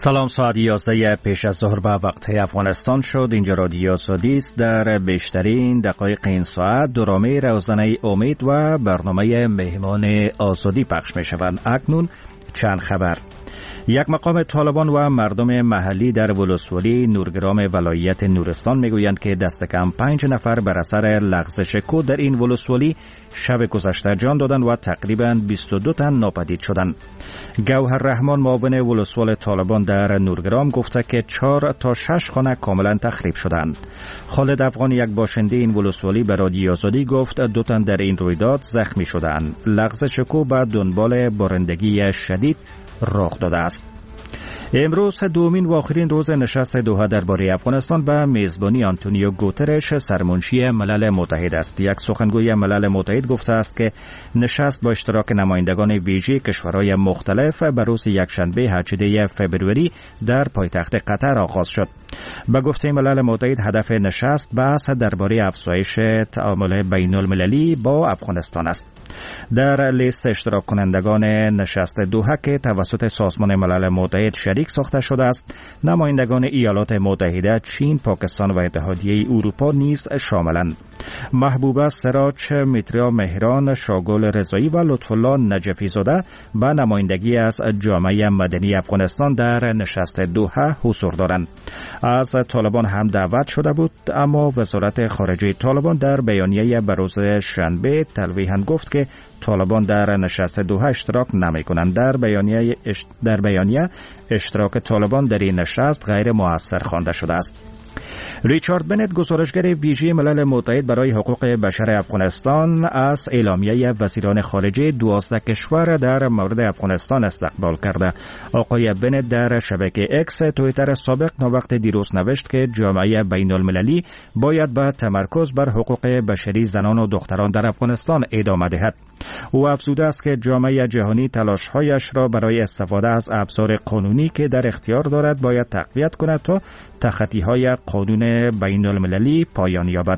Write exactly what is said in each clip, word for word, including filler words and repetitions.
سلام، ساعت یازده پیش از ظهر به وقت افغانستان شد. اینجا رادیو آزادی است. در بیشترین دقایق این ساعت درامه روزانه امید و برنامه مهمان آزادی پخش می شوند. اکنون چند خبر. یک مقام طالبان و مردم محلی در ولسوالی نورگرام ولایت نورستان میگویند که دست کم پنج نفر بر اثر لغزش کود در این ولسوالی شب گذشته جان دادند و تقریباً بیست و دو تن ناپدید شدند. گوهر رحمان معاون ولسوال طالبان در نورگرام گفته که چهار تا شش خانه کاملا تخریب شدند. خالد افغان، یک باشنده این ولسوالی، به رادیو آزادی گفت دو تن در این رویداد زخمی شدند. لغزش کود به دنبال بارندگی شدید رخ داده است. امروز دومین و آخرین روز نشست دوحه درباره افغانستان به میزبانی آنتونیو گوترش، سرمنشی ملل متحد است. یک سخنگوی ملل متحد گفته است که نشست با اشتراک نمایندگان ویژه کشورهای مختلف به روز یکشنبه هجدهم فوریه در پایتخت قطر آغاز شد. به گفته ملل متحد هدف نشست بحث درباره افزایش تعامل بین المللی با افغانستان است. در لیست اشتراک کنندگان نشست دوحه که توسط سازمان ملل متحد شریک ساخته شده است، نمایندگان ایالات متحده، چین، پاکستان و اتحادیه اروپا نیز شاملند. محبوبه سراج، میتریا مهران، شاگل رضایی و لطفالله نجفی زاده به نمایندگی از جامعه مدنی افغانستان در نشست دوحه حضور دارند. از طالبان هم دعوت شده بود، اما وزارت خارجه طالبان در بیانیه به روز شنبه تلویحاً گفت که طالبان در نشست دوحه اشتراک نمی کنند. در بیانیه اش... در بیانیه اشتراک طالبان در این نشست غیر مؤثر خوانده شده است. ریچارد بنت، گزارشگر ویژه ملل متحد برای حقوق بشر افغانستان، از اعلامیه وزیران خارجه دوازده کشور در مورد افغانستان استقبال کرده. آقای بنت در شبکه اکس توییتر سابق وقت دیروز نوشت که جامعه بین المللی باید به تمرکز بر حقوق بشری زنان و دختران در افغانستان ادامه دهد. او افزوده است که جامعه جهانی تلاش‌هایش را برای استفاده از ابزار قانونی که در اختیار دارد باید تقویت کند تا تخطی‌های قانون بین المللی پایان یابد.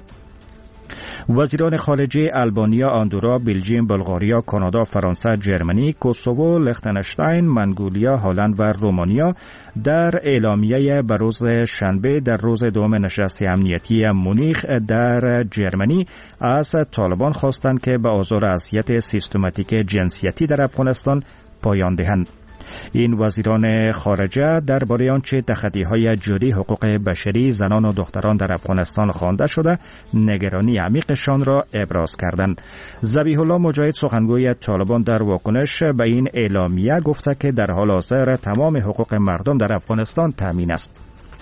وزیران خارجه آلبانیا، آندورا، بلژیم، بلغاریا، کانادا، فرانسه، جرمنی، کوسوو، لختنشتاین، منگولیا، هلند و رومانیا در اعلامیه به روز شنبه در روز دوم نشست امنیتی مونیخ در جرمنی از طالبان خواستند که به آزار و اذیت سیستماتیک جنسیتی در افغانستان پایان دهند. این وزیران خارجه درباره آنچه تخطی‌های جدی حقوق بشری زنان و دختران در افغانستان خوانده شده نگرانی عمیقشان را ابراز کردند. ذبیح الله مجاهد، سخنگوی طالبان، در واکنش به این اعلامیه گفته که در حال حاضر تمام حقوق مردم در افغانستان تامین است.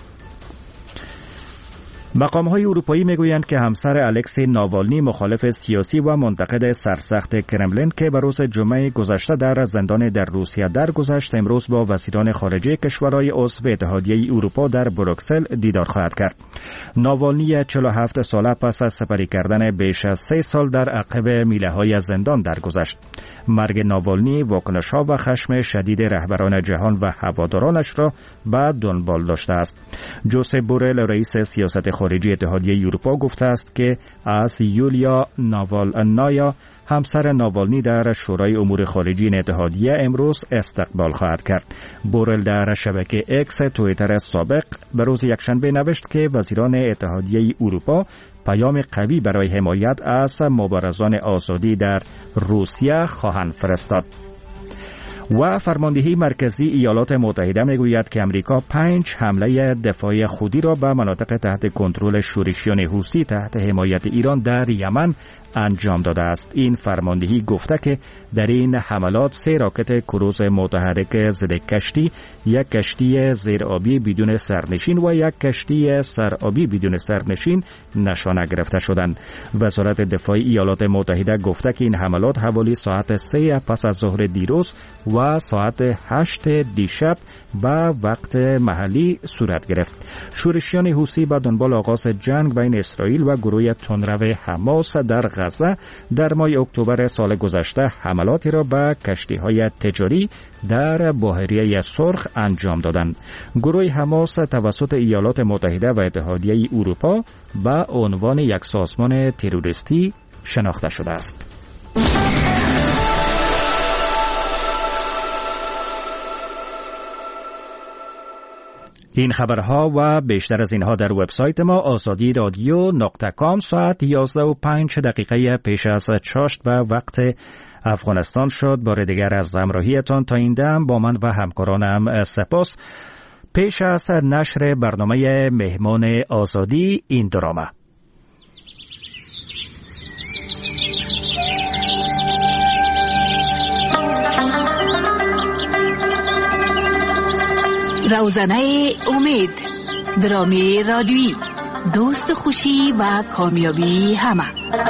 مقام‌های اروپایی میگویند که همسر الکسی ناوالنی، مخالف سیاسی و منتقد سرسخت کرملین که به روز جمعه گذشته در زندان در روسیه درگذشت، امروز با وزیران خارجه کشورهای عضو اتحادیه اروپا در بروکسل دیدار خواهد کرد. ناوالنی چهل و هفت ساله پس از سپری کردن بیش از سه سال در عقب میله‌های زندان درگذشت. مرگ ناوالنی واکنش‌ها و خشم شدید رهبران جهان و هوادارانش را به دنبال داشته است. جوزپ بورل، رئیس سیاست خارجی اتحادیه اروپا، گفته است که از یولیا ناوالنایا، همسر ناوالنی، در شورای امور خارجی این اتحادیه امروز استقبال خواهد کرد. بورل در شبکه اکس توییتر سابق به روز یکشنبه نوشت که وزیران اتحادیه اروپا پیام قوی برای حمایت از مبارزان آزادی در روسیه خواهند فرستاد. و فرماندهی مرکزی ایالات متحده میگوید که امریکا پنج حمله دفاعی خودی را به مناطق تحت کنترل شورشیان حوثی تحت حمایت ایران در یمن انجام داده است. این فرماندهی گفته که در این حملات سه راکت کروز متحرک ضد کشتی، یک کشتی زیرآبی بدون سرنشین و یک کشتی سرآبی بدون سرنشین نشانه گرفته شدند. وزارت دفاع ایالات متحده گفته که این حملات حوالی ساعت سه پس از ظهر دیروز و ساعت هشت دیشب به وقت محلی صورت گرفت. شورشیان حوثی به دنبال آغاز جنگ بین اسرائیل و گروه تندرو حماس در غزه در ماه اکتبر سال گذشته حملاتی را به کشتی‌های تجاری در بحیره سرخ انجام دادند. گروه حماس توسط ایالات متحده و اتحادیه اروپا به عنوان یک سازمان تروریستی شناخته شده است. این خبرها و بیشتر از اینها در وبسایت ما آزادی رادیو نقطه کام ساعت یازده و پنج دقیقه پیش از چاشت به وقت افغانستان شد. بار دیگر از همراهیتان تا این دم با من و همکارانم سپاس. پیش از نشر برنامه مهمان آزادی این درامه. روزنه امید، درامی رادیویی، دوست خوشی و کامیابی همه.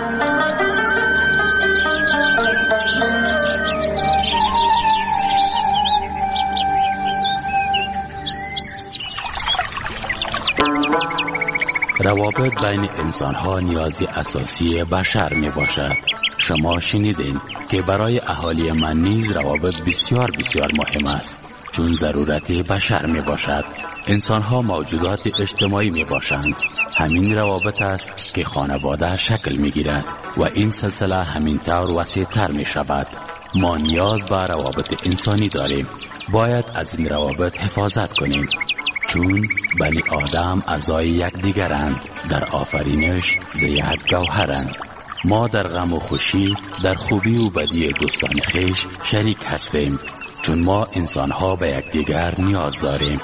روابط بین انسان‌ها نیازی اساسی بشر می باشد. شما شنیدین که برای اهالی من نیز روابط بسیار بسیار مهم است، چون ضرورت بشر می باشد. انسان‌ها موجودات اجتماعی می باشند. همین روابط است که خانواده شکل می گیرد و این سلسله همین طور وسیع‌تر می شود. ما نیاز به روابط انسانی داریم. باید از این روابط حفاظت کنیم، چون بنی آدم اعضای یکدیگرند، در آفرینش ز یک گوهرند. ما در غم و خوشی، در خوبی و بدی دوستان خویش شریک هستیم، چون ما انسان‌ها به یکدیگر نیاز داریم.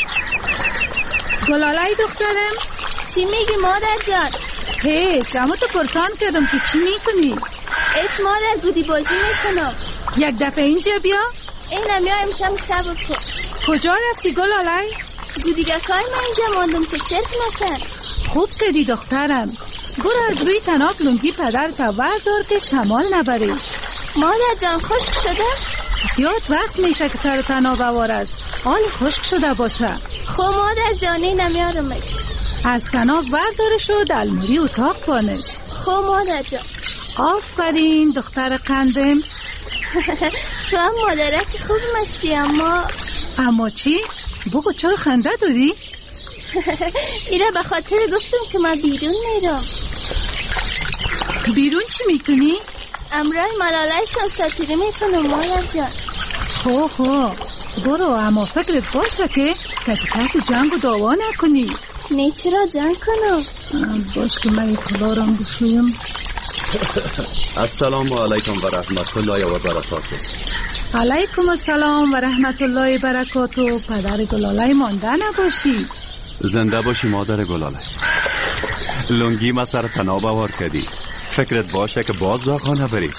گلالای دخترم، چی میگی مادر جان؟ هی شما تو پرسان کردم که چی میکنی؟ ایت مادر گودی بازی میکنم. یک دفعه اینجا بیا. اینم یا امکان صبر کن. کجا رفتی گلالای؟ گودیگکای من اینجا ماندم که چرت نشن. خوب کردی دخترم. برو از روی تناب لنگی پدر تا وردار که شمال نبری. مادر جان خشک شده؟ زیاد وقت میشه که سر تناب وارد حال خشک شده باشه. خب مادر جانی نمیارمش. از تناب وردارش و دلموری اتاق کنش. خب مادر جان. آفرین دختر قندم. تو هم مادرک خوب مستی. اما اما چی؟ بگو چرا خنده داری؟ ایره به خاطر گفتم که من بیرون میرم. بیرون چی میکنی؟ امرای ملالایشان ساتیره میکنم مادر جان. خو خو برو، اما فکرت باشه که کتکت جنگ و دعوا نکنی. نه چرا جنگ کنم؟ باش که من کلارم بشویم. السلام علیکم و رحمت الله و برکاته. علیکم السلام و رحمت الله و برکاته. پدر گلالای مانده نباشی. زنده باشی مادر گلاله. لنگی ما سر تناب آور کردی. فکرت باشه که باز زاغا نبری.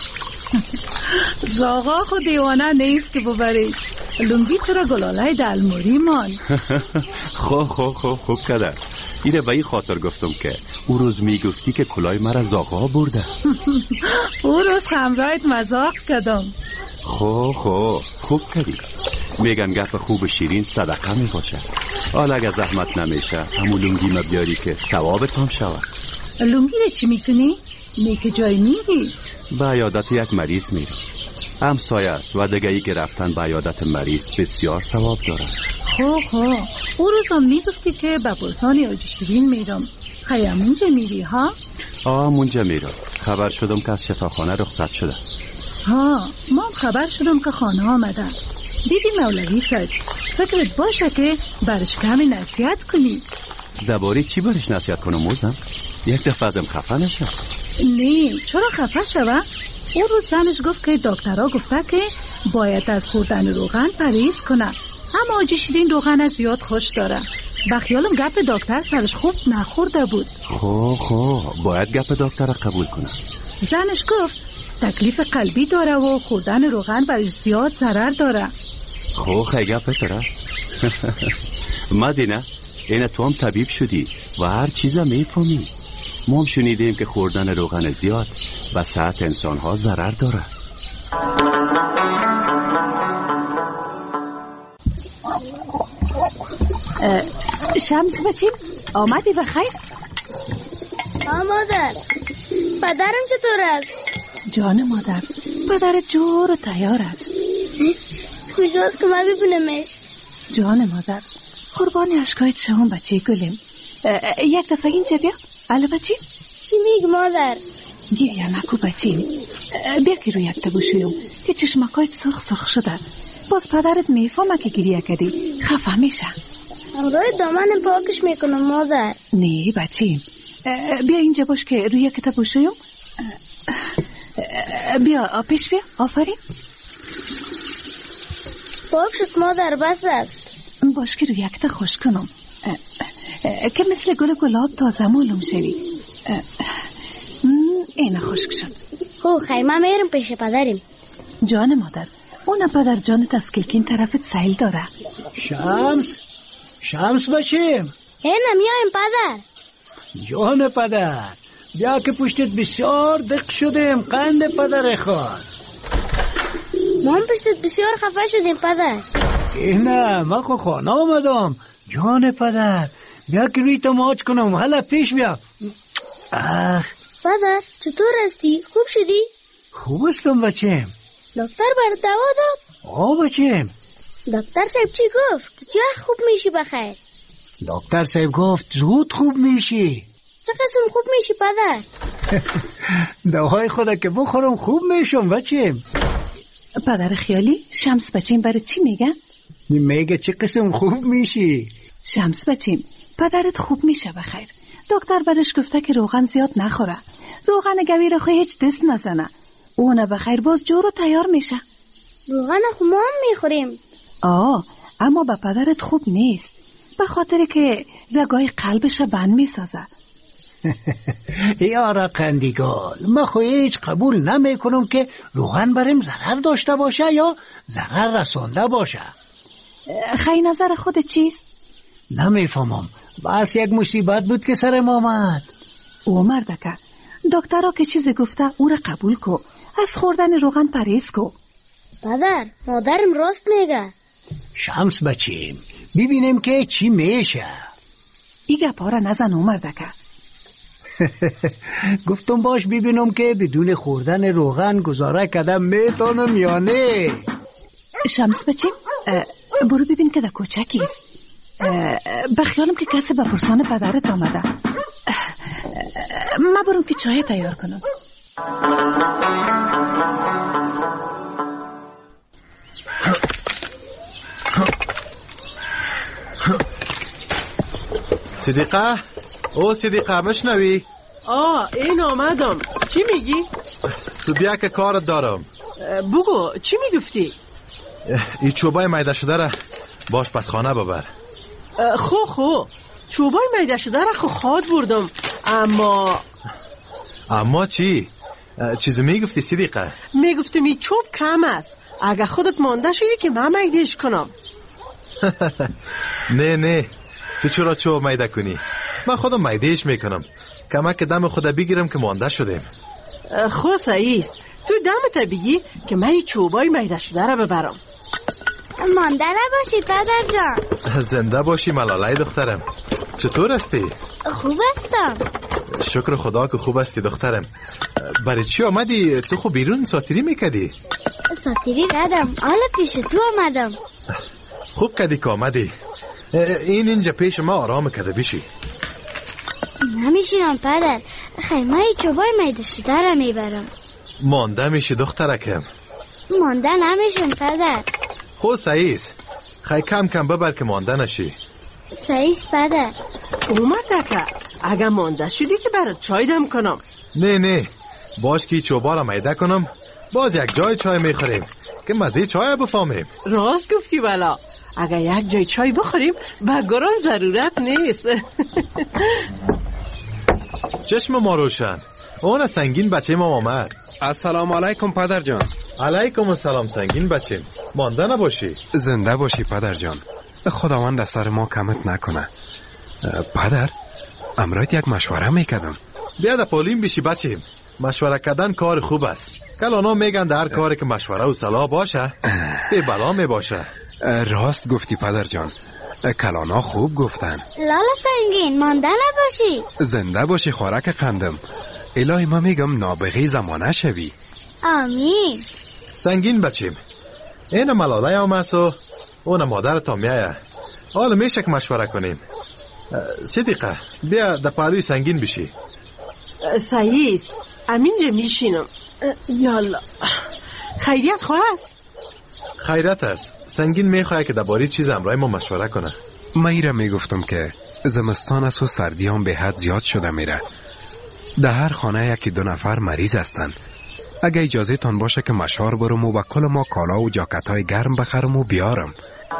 زاغا خود دیوانه نیست که ببری. لنگی تو را گلالای دلموری مان. خو خو خو خوب کده. ایره به این خاطر گفتم که او روز میگفتی که کلای مرا زاغا برده. او روز خمرایت مزاق کردم. خو خو خوب کردی. میگن گپ خوب شیرین صدقه می باشه. حالا اگه زحمت نمیشه همون لنگی ما بیاری که ثوابت هم شود. لنگی رو چی میکنی؟ نیک جای میری؟ به عیادت یک مریض میری. همسایه است و دیگه ای که رفتن به عیادت مریض بسیار ثواب داره. خو خو او روز هم میگفتی که به بلتان آجی شیرین میرم. خیلی منجا میری ها؟ آه منجا میرم. خبر شدم که از شفاخانه رخصت شده. ها ما خبر شدم که خانه آمدن. دیدی مولوی سد فکرت باشه که برش کمی نصیحت کنی. درباره چی برش نصیحت کنم موزم؟ یک دفعه ازم خفه نشه. نه چرا خفه شوه؟ اون روز زنش گفت که دکترها گفته که باید از خوردن روغن پرهیز کنه، اما آجی شیرین روغن از زیاد خوش داره. بخیالم گپ دکتر سرش خوب نخورده بود. خو خو باید گپ دکتر قبول کنه. زنش گفت تکلیف قلبی داره و خوردن روغن برش زیاد ضرر داره. خو خیلی گپ تره. مدینه این تو هم طبیب شدی و هر چیزا میفهمی. ما هم شنیدیم که خوردن روغن زیاد به صحت انسان ها ضرر داره. شمس بچیم آمدی بخیر؟ ها مادر. پدرم چطور است؟ جان مادر پدر جور و تیار است. کجاست که من ببینمش؟ جان مادر قربان اشکایت شما بچه گلیم. یک دفعه اینجا بیا. الو بچه چی میگی مادر؟ گریه نکو بچه. بیا که روی یک تبوشویم که چشمکایت سرخ سرخ شده. باز پدرت میفهمه که گریه کردی خفه میشه. روی دامن پاکش میکنم مادر. نه بچیم، بیا اینجا باش که روی کتاب بشویم. بیا پیش بیا. آفرین. پاک شد مادر، بس است. باش که روی کتاب خوش کنم که مثل گل گلاب تازه معلوم شوی. اینه خشک شد. خو خیمه میرم پیش پدریم. جان مادر، اون پدر جان تسکیلکین طرفت سیل داره. شمس شمس بچیم. اینه میایم پدر. جان پدر، بیا که پشتت بسیار دق شدیم. قند پدر خواهد. ما پشتت بسیار خفه شدیم پدر. اینه ما خو خانه آمدم. جان پدر، بیا که روی تو ماچ کنم. حالا پیش بیا. آخ پدر چطور هستی؟ خوب شدی؟ خوب هستم بچیم. دکتر بر دوا داد؟ آه بچیم. دکتر صاحب چی گفت؟ چی خوب میشی بخیر؟ دکتر صاحب گفت زود خوب میشی. چه قسم خوب میشی پدر؟ دوای خدا که بخورم خوب میشم بچیم. پدر خیالی، شمس بچیم برای چی میگن؟ میگه چه قسم خوب میشی. شمس بچیم، پدرت خوب میشه بخیر. دکتر برش گفته که روغن زیاد نخوره. روغن گوی خو هیچ دست نزنه. اونه بخیر باز جورو تیار میشه. روغن خو ما هم میخوریم. آه، اما به پدرت خوب نیست. به خاطر که رگای قلبش بند میسازه. یارا قندیگال، ما خو هیچ قبول نمیکنم که روغن بریم ضرر داشته باشه یا ضرر رسانده باشه. خیلی نظر خود چیست؟ نمیفهمم. بس یک مصیبت بود که سرم آمد. او مردکه، دکترها که چیزی گفته او را قبول کو. از خوردن روغن پرهیز کو. پدر، مادرم راست میگه. شمس بچیم، ببینیم که چی میشه. ای گپا را نزن او مردکه. گفتم باش ببینم که بدون خوردن روغن گزاره کردم میتونم یا نه. شمس بچیم، برو ببین که در کوچه کیست. بخیالم که کسی به پرسان پدرت آمده. ما برم که چای تیار کنم. صدیقه، او صدیقه مشنوی؟ آه این آمدم. چی میگی؟ تو بیا که کارت دارم. بگو چی میگفتی؟ این چوبای میده شده را باش پس خانه ببر. خو خو چوبای میده شده را خو خواد بردم. اما اما چی؟ چیزی میگفتی صدیقه؟ میگفتم این چوب کم است. اگه خودت مانده شدی که من میدهش کنم. نه نه، تو چرا چوب میده کنی؟ من خودم میدهش میکنم. کمک دم خدا بگیرم که مانده شدیم. خو سعیس، تو دمت بگی که من این چوبای میده شده را ببرم. مانده نباشی پدر جان. زنده باشی ملالای دخترم. چطور هستی؟ خوب هستم. شکر خدا که خوب هستی دخترم. برای چی آمدی؟ تو خب بیرون ساتیری میکدی؟ ساتیری ندم، حالا پیش تو آمدم. خوب کدی که آمدی. این اینجا پیش ما آرام کده بشی. نمیشینم پدر. خیمه چوبای میده شده را میبرم. مانده میشی دخترکم. مانده نمیشم پدر. خود سعیس، خیلی کم کم ببر که مانده نشی. سعیس پدر. اومده که اگه مانده شدی که برات چای دم کنم. نه نه، باش که چوبا را میده کنم باز یک جای چای میخوریم که مزه چای بفهمیم. راست گفتی بلا. اگه یک جای چای بخوریم و گران ضرورت نیست. چشم ما روشن. اون سنگین بچه ما آمد. السلام علیکم پدر جان. علیکم السلام سنگین بچه. مانده نباشی. زنده باشی پدر جان. خداوند از سر ما کمت نکنه. پدر، امروز یک مشوره میکردم. بیا در پولیم بشی بچه. مشوره کردن کار خوب است. کلانا میگن در کاری که مشوره و صلاح باشه به بلا می باشه. راست گفتی پدر جان. کلانا خوب گفتن. لالا سنگین، مانده نباشی. زنده باشی خوراک قندم. الهی ما میگم نابغی زمانه شوی. آمین. سنگین بچیم، این ملاله آمد و اون مادر میایه. حالا میشه که مشوره کنیم. صدیقه بیا در پالوی سنگین بشی. سعیس، امینجا میشینم. یالا خیریت خواست؟ خیریت است. سنگین میخواه که درباره چیز امرای ما مشوره کنه. من ایره میگفتم که زمستان است و سردیان به حد زیاد شده میره. در هر خانه یکی دو نفر مریض هستند. اگه اجازه تان باشه که مشوار برم و با کل ما کالا و جاکت های گرم بخرم و بیارم.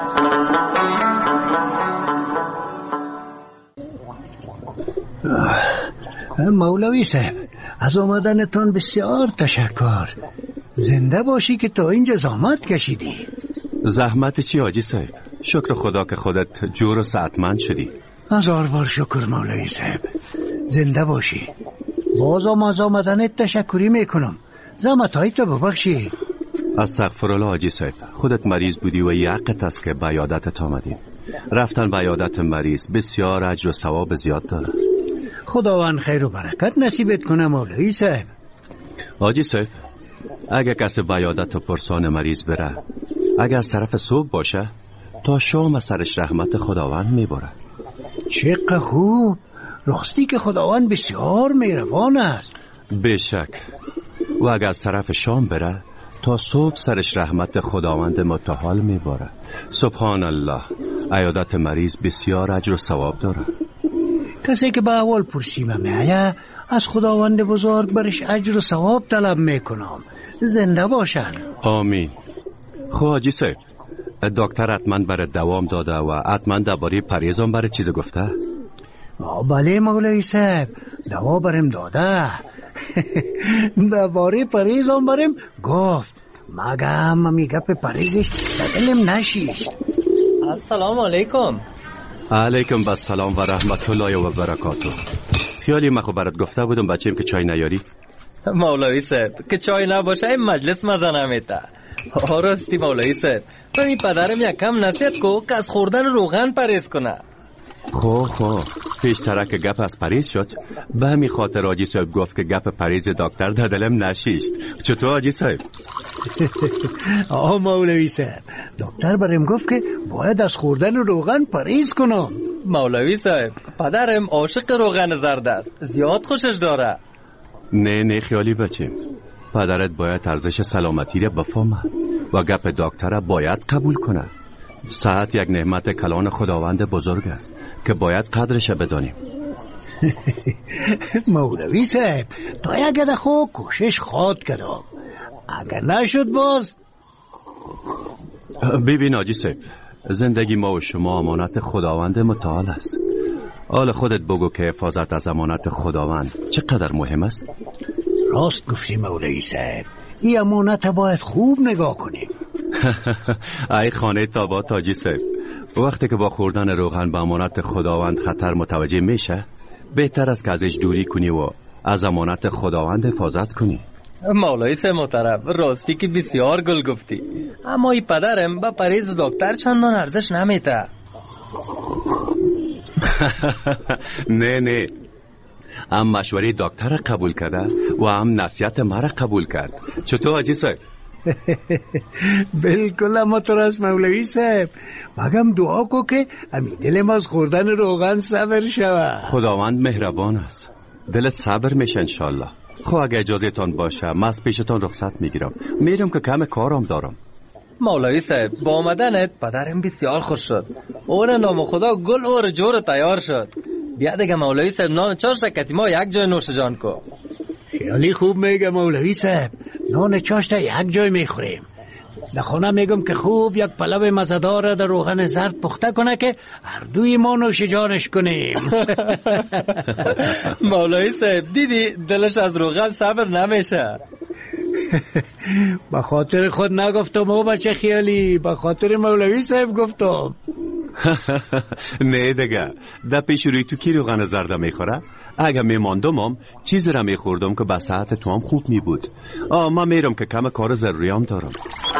مولوی صاحب، از آمدنتان بسیار تشکر. زنده باشی که تا اینجا زحمت کشیدی. زحمت چی حاجی صاحب؟ شکر خدا که خودت جور و سعتمند شدی. هزار بار شکر مولوی صاحب. زنده باشی. بازم از آمدنت تشکری میکنم. زحمت های تو ببخشی. استغفرالله حاجی صاحب، خودت مریض بودی و یقت است که به عیادتت آمدیم. رفتن به عیادت مریض بسیار اجر و ثواب زیاد داره. خداوند خیر و برکت نصیبت کنه مولوی صاحب. حاجی صاحب، اگه کسی به عیادت و پرسان مریض بره، اگه از طرف صبح باشه تا شام سرش رحمت خداوند میبره. چقدر خوب. راستی که خداوند بسیار مهربان است. بشک. و اگه از طرف شام بره تا صبح سرش رحمت خداوند متعال میبره. سبحان الله، عیادت مریض بسیار اجر و ثواب داره. کسی که به اول پرسیمه میایه از خداوند بزرگ برش اجر و ثواب طلب میکنم. زنده باشن. آمین. خب حاجی صاحب، دکتر حتما برای دوام داده و حتما درباره پرهیزم برای چیز گفته؟ بله مولوی صاحب، دوا برم داده. درباره پرهیزم برم گفت. مگم میگه به پرهیزش دلم نشیست. السلام علیکم. علیکم السلام و رحمت الله و برکاته. خیالی من خب برات گفته بودم بچه‌ام که چای نیاری. مولوی صاحب که چای نباشه این مجلس مزه نمیده. راستی مولوی صاحب، تو این پدرم یکم نصیحت کو که از خوردن روغن پرهیز کنه. خب خب پیشتره که گپ از پرهیز شد، به همین خاطر حاجی صاحب گفت که گپ پرهیز دکتر در دلم نشیست. چطور حاجی صاحب؟ آه مولوی صاحب، دکتر برام گفت که باید از خوردن روغن پرهیز کنم. مولوی صاحب، پدرم عاشق روغن زرد است، زیاد خوشش داره. نه نه خیالی بچیم، پدرت باید ارزش سلامتی را بفهمه و گپ دکتر باید قبول کنه. صحت یک نعمت کلان خداوند بزرگ است که باید قدرش بدانیم. مولوی صاحب، تا یک دخو کوشش خواد کردم، اگر نشد باز. ببین حاجی صاحب، زندگی ما و شما امانت خداوند متعال است. حال خودت بگو که حفاظت از امانت خداوند چقدر مهم است. راست گفتی مولوی صاحب، این امانت باید خوب نگاه کنیم. ای خانه تابات حاجی صاحب، وقتی که با خوردن روغن به امانت خداوند خطر متوجه میشه، بهتر است که ازش دوری کنی و از امانت خداوند حفاظت کنی. مولوی صاحب محترم، راستی که بسیار گل گفتی، اما این پدرم با پرهیز دکتر چندان ارزش نمیده. نه نه، هم مشوره دکتر قبول کرده و هم نصیحت مرا قبول کرد. چطور حاجی صاحب؟ بالکل اما تو راست مولوی صاحب، مگم دعا کو که امی دلم از خوردن روغن صبر شود. خداوند مهربان است، دلت صبر میشه انشالله. خب اگه اجازه تان باشه من از پیشتان رخصت میگیرم، میرم که کم کارم دارم. مولوی صاحب، با آمدنت پدرم بسیار خوش شد. اون نام خدا گل اور جور تیار شد. بیا دیگه مولوی صاحب، نان چاش کتی ما یک جای نوش جان کو. خیلی خوب میگه مولوی صاحب، نان چاش یک جای میخوریم. در خانه میگم که خوب یک پلو مزه‌دار در روغن زرد پخته کنه که هر دوی ما نوش جانش کنیم. مولوی صاحب دیدی دلش از روغن صبر نمیشه. با خاطر خود نگفتم او بچه خیالی، با خاطر مولوی صاحب گفتم. نه دیگه، در پیش روی تو کی روغن زرد میخوره؟ اگه میماندم هم چیزی را میخوردم که به صحت تو هم خوب میبود. آه من میرم که کم کار ضروری هم دارم.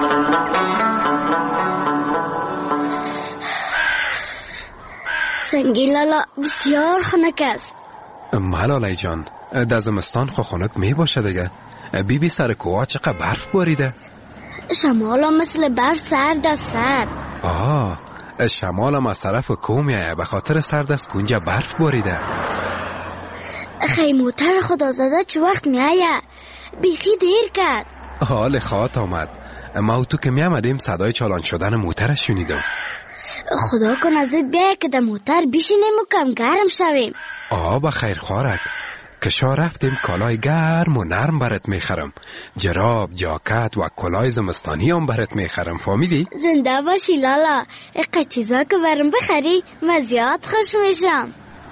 سنگی لالا بسیار خنک است. ملالای جان، در زمستان خو خنک می باشه دیگه. بی بی سر کوها چقدر برف باریده. شمال هم مثل برف سرد است سرد. آه شمال هم از طرف کوه میایه، به خاطر سرد است کنجا برف باریده. خیموتر خدا زده چه وقت میایه؟ بیخی دیر کرد. حال خوات آمد. ما و تو که می آمدیم صدای چالان شدن موترش شنیدم. خدا کن زود بیای که در موتر بشینیم و کم گرم شویم. آه بخیر خوارک، کشا رفتیم کالای گرم و نرم برات میخرم. جراب، جاکت و کلای زمستانی هم برات میخرم. فهمیدی؟ زنده باشی لالا. اقا چیزا که برام بخری من زیاد خوش میشم.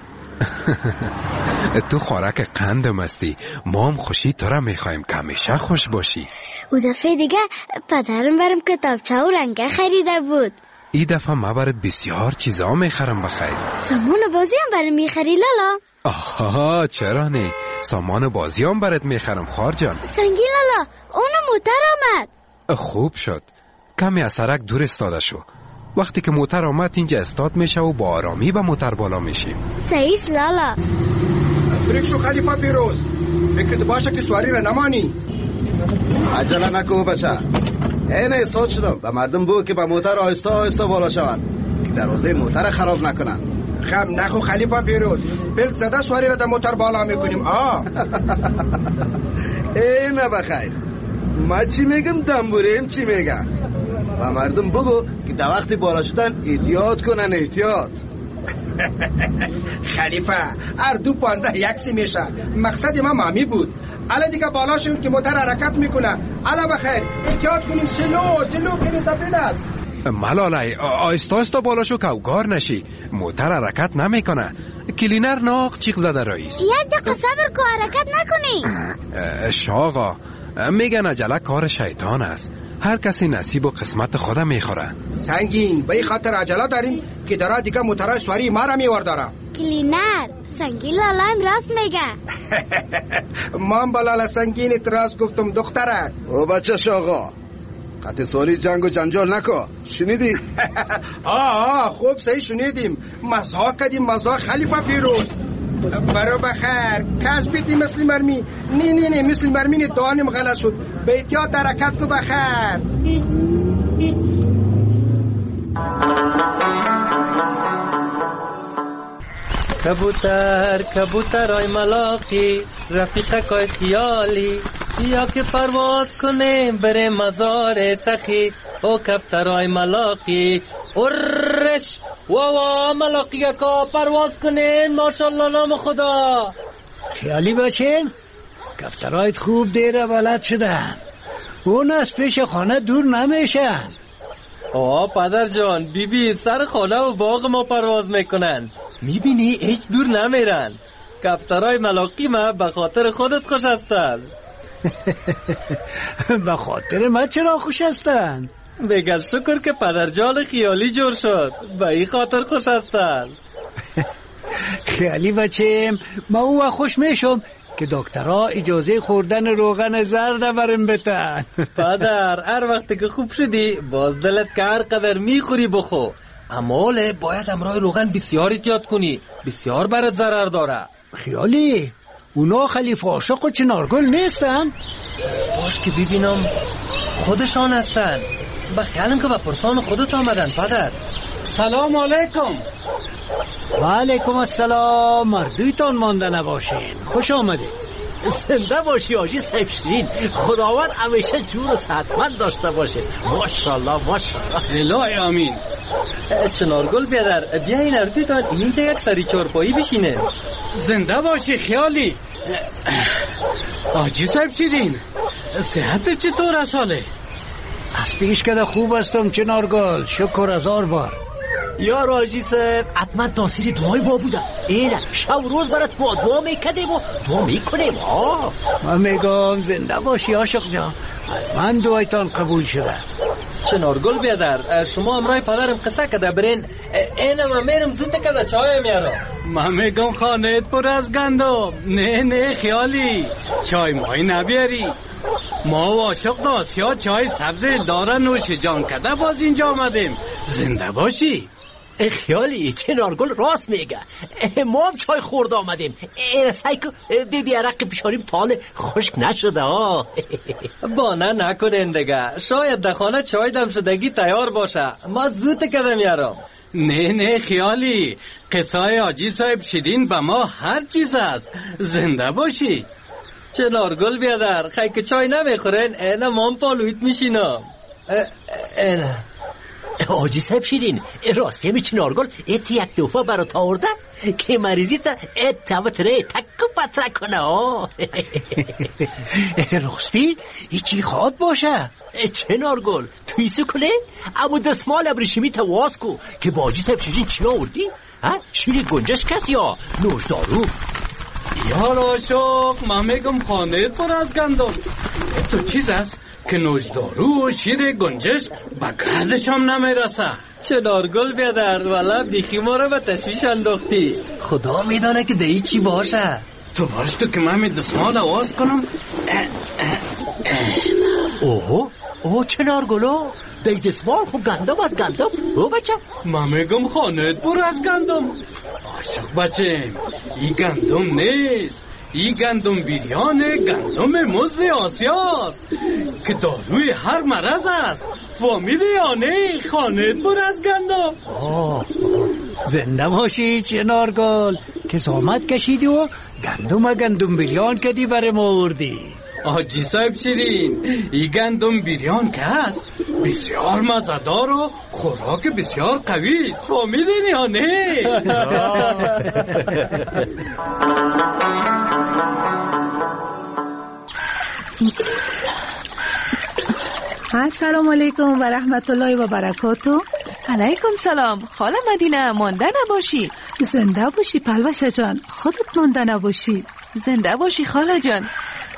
تو خوراک قندم هستی، ما هم خوشی تو را میخوایم که همیشه خوش باشی. او دفعه دیگه پدرم برام کتابچه و رنگه خریده بود. ای دفعه ما برات بسیار چیزا میخرم بخیر. سامان بازی هم برام میخری لالا؟ آها چرا نه، سامان بازی هم برات میخرم خوار جان. سنگی لالا، اونو موتر آمد. خوب شد، کمی از سرک دور استاده شو. وقتی که موتر آمد اینجا استاد میشه و با آرامی به موتر بالا میشیم. سعیس لالا. بریک شو خلیفه پیروز، فکرت باشه که سواری را نمانی. عجله نکو بچه، این استاد شدم به مردم بگو که به موتر آهسته آهسته بالا شوند که دروازه موتر خراب نکنن. خب نخو خلیفه پیروز، بلک زده سواری را در موتر بالا میکنیم. آه اینه بخیر، ما چی میگم دنبوریم چی میگم. و مردم بگو که در وقت بالا شدن احتیاط کنن. احتیاط. خلیفه هر دو پانزده یکسی میشه. مقصد ما مامی بود. الان دیگه بالا شد که موتر حرکت میکنه. الان بخیر احتیاط کنید. جلو جلو کنید سفید است. ملالای آیستا آیستا بالا شو که اوگار نشی. موتر حرکت نمیکنه. کلینر ناق چیق زده رئیس. یک دقیقه صبر کو حرکت نکنی. شاقا میگن عجله کار شیطان است. هر کسی نصیب و قسمت خودم میخوره. سنگین به این خاطر عجله داریم که درا دیگه موتر سواری ما را میورداره. کلینر سنگین لالا هم راست میگه. من با لالا سنگین اعتراض گفتم دخترک. او بچه شاقا قطع سواری جنگ و جنجال نکو. شنیدی؟ آه آه خوب صحیح شنیدیم. مزاق کدیم مزاق خلیفه فیروز. برو بخیر کس بیتی مثل مرمی. نی نی نی مثل مرمی دانم غلط شد. به احتیاط حرکت کو بخیر. کبوتر کبوتر آی ملاقی رفیقک آی خیالی یا که پرواز کنه بره مزار سخی. او کفتر آی ملاقی ارش واوا ملاقی که پرواز کنه ماشاءالله نام خدا. خیالی باشین کفترایت خوب دیره بلد شدن. اون از پیش خانه دور نمیشن. آه پدر جان بی بی سر خانه و باغ ما پرواز میکنن. میبینی هیچ دور نمیرن. کفترای ملاقی ما به خاطر خودت خوش هستن. به خاطر ما چرا خوش هستن؟ بگر شکر که پدر جان خیالی جور شد به این خاطر خوش هستن. خیالی بچیم ما او خوش میشم که دکترها اجازه خوردن روغن زرد برم بتن. پدر هر وقت که خوب شدی باز دلت که هر قدر میخوری بخو. اما باید امرای روغن بسیار احتیاط کنی. بسیار برات ضرر داره. خیالی اونا خلیفه عاشق و چنارگل نیستن؟ باش که ببینم خودشان هستن. به خیالم که به پرسان خودت آمدن. پدر سلام علیکم. و علیکم السلام. مردویتان مانده نباشین. خوش آمدید. زنده باشی آجی سفشین. خداوند همیشه جور و صحتمند داشته باشه. ماشاءالله ماشاءالله. الهی آمین. چنارگل بیادر بیا این اردویتان اینجا یک سری چارپایی بشینه. زنده باشی خیالی. آجی سفشین صحت چطور ساله؟ از پیش کده خوب هستم چنارگل. شکر هزار بار. یا راجی صاحب حتما تاثیر دعای با بوده. اینه شب روز برات با دعا میکنیم و دعا میکنیم. آه من میگم زنده باشی عاشق جان. من دعایتان قبول شده. چنارگل بیادر شما امرای پدرم قصه کده برین. اینه من میرم زود کده چای میارم. من میگم خانه پر از گندم. نه نه خیالی چای مای نبیاری. ما و عاشق داسیا چای سبز داره نوش جان کده باز اینجا آمدیم. زنده باشی. خیالی چنارگل راست میگه. ما هم چای خورد آمدیم. این سایکو ببی عرق پیشاریم تاله خشک نشده. ها بانه نکنین دیگه. شاید در خانه چای دم شدگی تیار باشه. ما زود کده میارم. نه نه خیالی قصای آجی صاحب شیرین به ما هر چیز است. زنده باشی. چنارگل بیادر خیلی که چای نمیخورین اینا مام پالویت میشینم. اینا آجی صاحب شیرین راستی همی چنارگل ایت یک دوفا برات آورده که مریضی تا ایت تاوتره تکو پتره کنه. راستی ایچی خواد باشه چنارگل تویسو کنه اما دستمال ابریشمی تا واز کو که با آجی صاحب شیرین چی آوردی؟ شیر گنجش کس یا نوشدارو؟ یار عاشق من میگم خانه پر از گندم تو چیز است که نوشدارو و شیر گنجش با گردشم نمیرسه. چنارگل بیادر والا بیخی ما رو به تشویش انداختی. خدا میدانه که دهی چی باشه. تو باش تو که من می دستمال آواز کنم. اوه اوه چنارگلو دی دستمال خوب گندم از گندم. او بچه من میگم خانه پر از گندم. عاشق بچه ای گندم نیست، ای گندم بیریانه، گندم مزد آسیاست که داروی هر مرض است. فهمیدی یا نه؟ خانه پر از گندم. زنده باشی چنارگل که زحمت کشیدی و گندم و گندم بیریان کدی برای ما آوردی. آجی صاحب شیرین ای گندم بیریان که هست بسیار مزدار و خوراک بسیار قوی است. فهمیدین یا نه؟ السلام علیکم و رحمت الله و برکاته. علیکم سلام. خاله مدینه مانده نباشی. زنده باشی پلوشه جان، خودت مانده نباشی. زنده باشی خاله جان.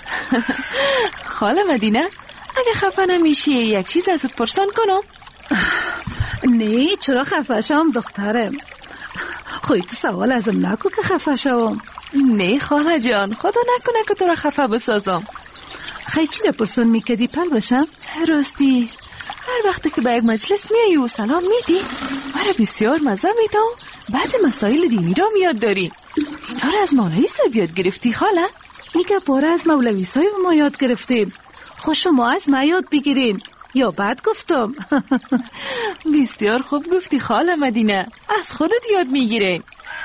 خاله مدینه اگه خفه نمیشی یک چیز ازت پرسان کنم؟ نه چرا خفه شم دخترم؟ خودت سوال ازم نکو که خفه شم. نه خاله جان خدا نکنه که تو را خفه بسازم. خیلی چی پرسان میکردی پلوشم؟ راستی هر وقت که به یک مجلس میایی و سلام میدی مرا بسیار مزه میده و بعد مسائل دینی را میاد داری. اینا را از مولوی صاحب یاد گرفتی خاله؟ ایگه باره از مولوی صاحب ما یاد گرفتیم. خود شما از ما یاد بگیرین یا بعد گفتم؟ بسیار خوب گفتی خاله مدینه، از خودت یاد میگیره.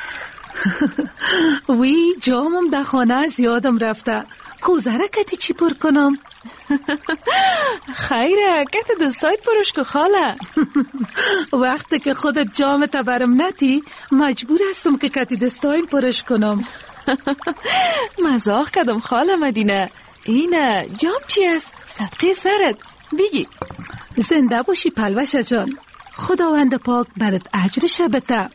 وی جامم در خانه از یادم رفته. کوزره کتی چی پر کنم؟ خیره کت دستایت پرش که خاله. وقتی که خودت جام تبرم نتی مجبور هستم که کتی دستایم پرش کنم. مزاح کردم خاله مدینه. اینه جام چی است؟ صدقه سرت بگی. زنده باشی پلوشه جان، خداوند پاک برات اجرش بده.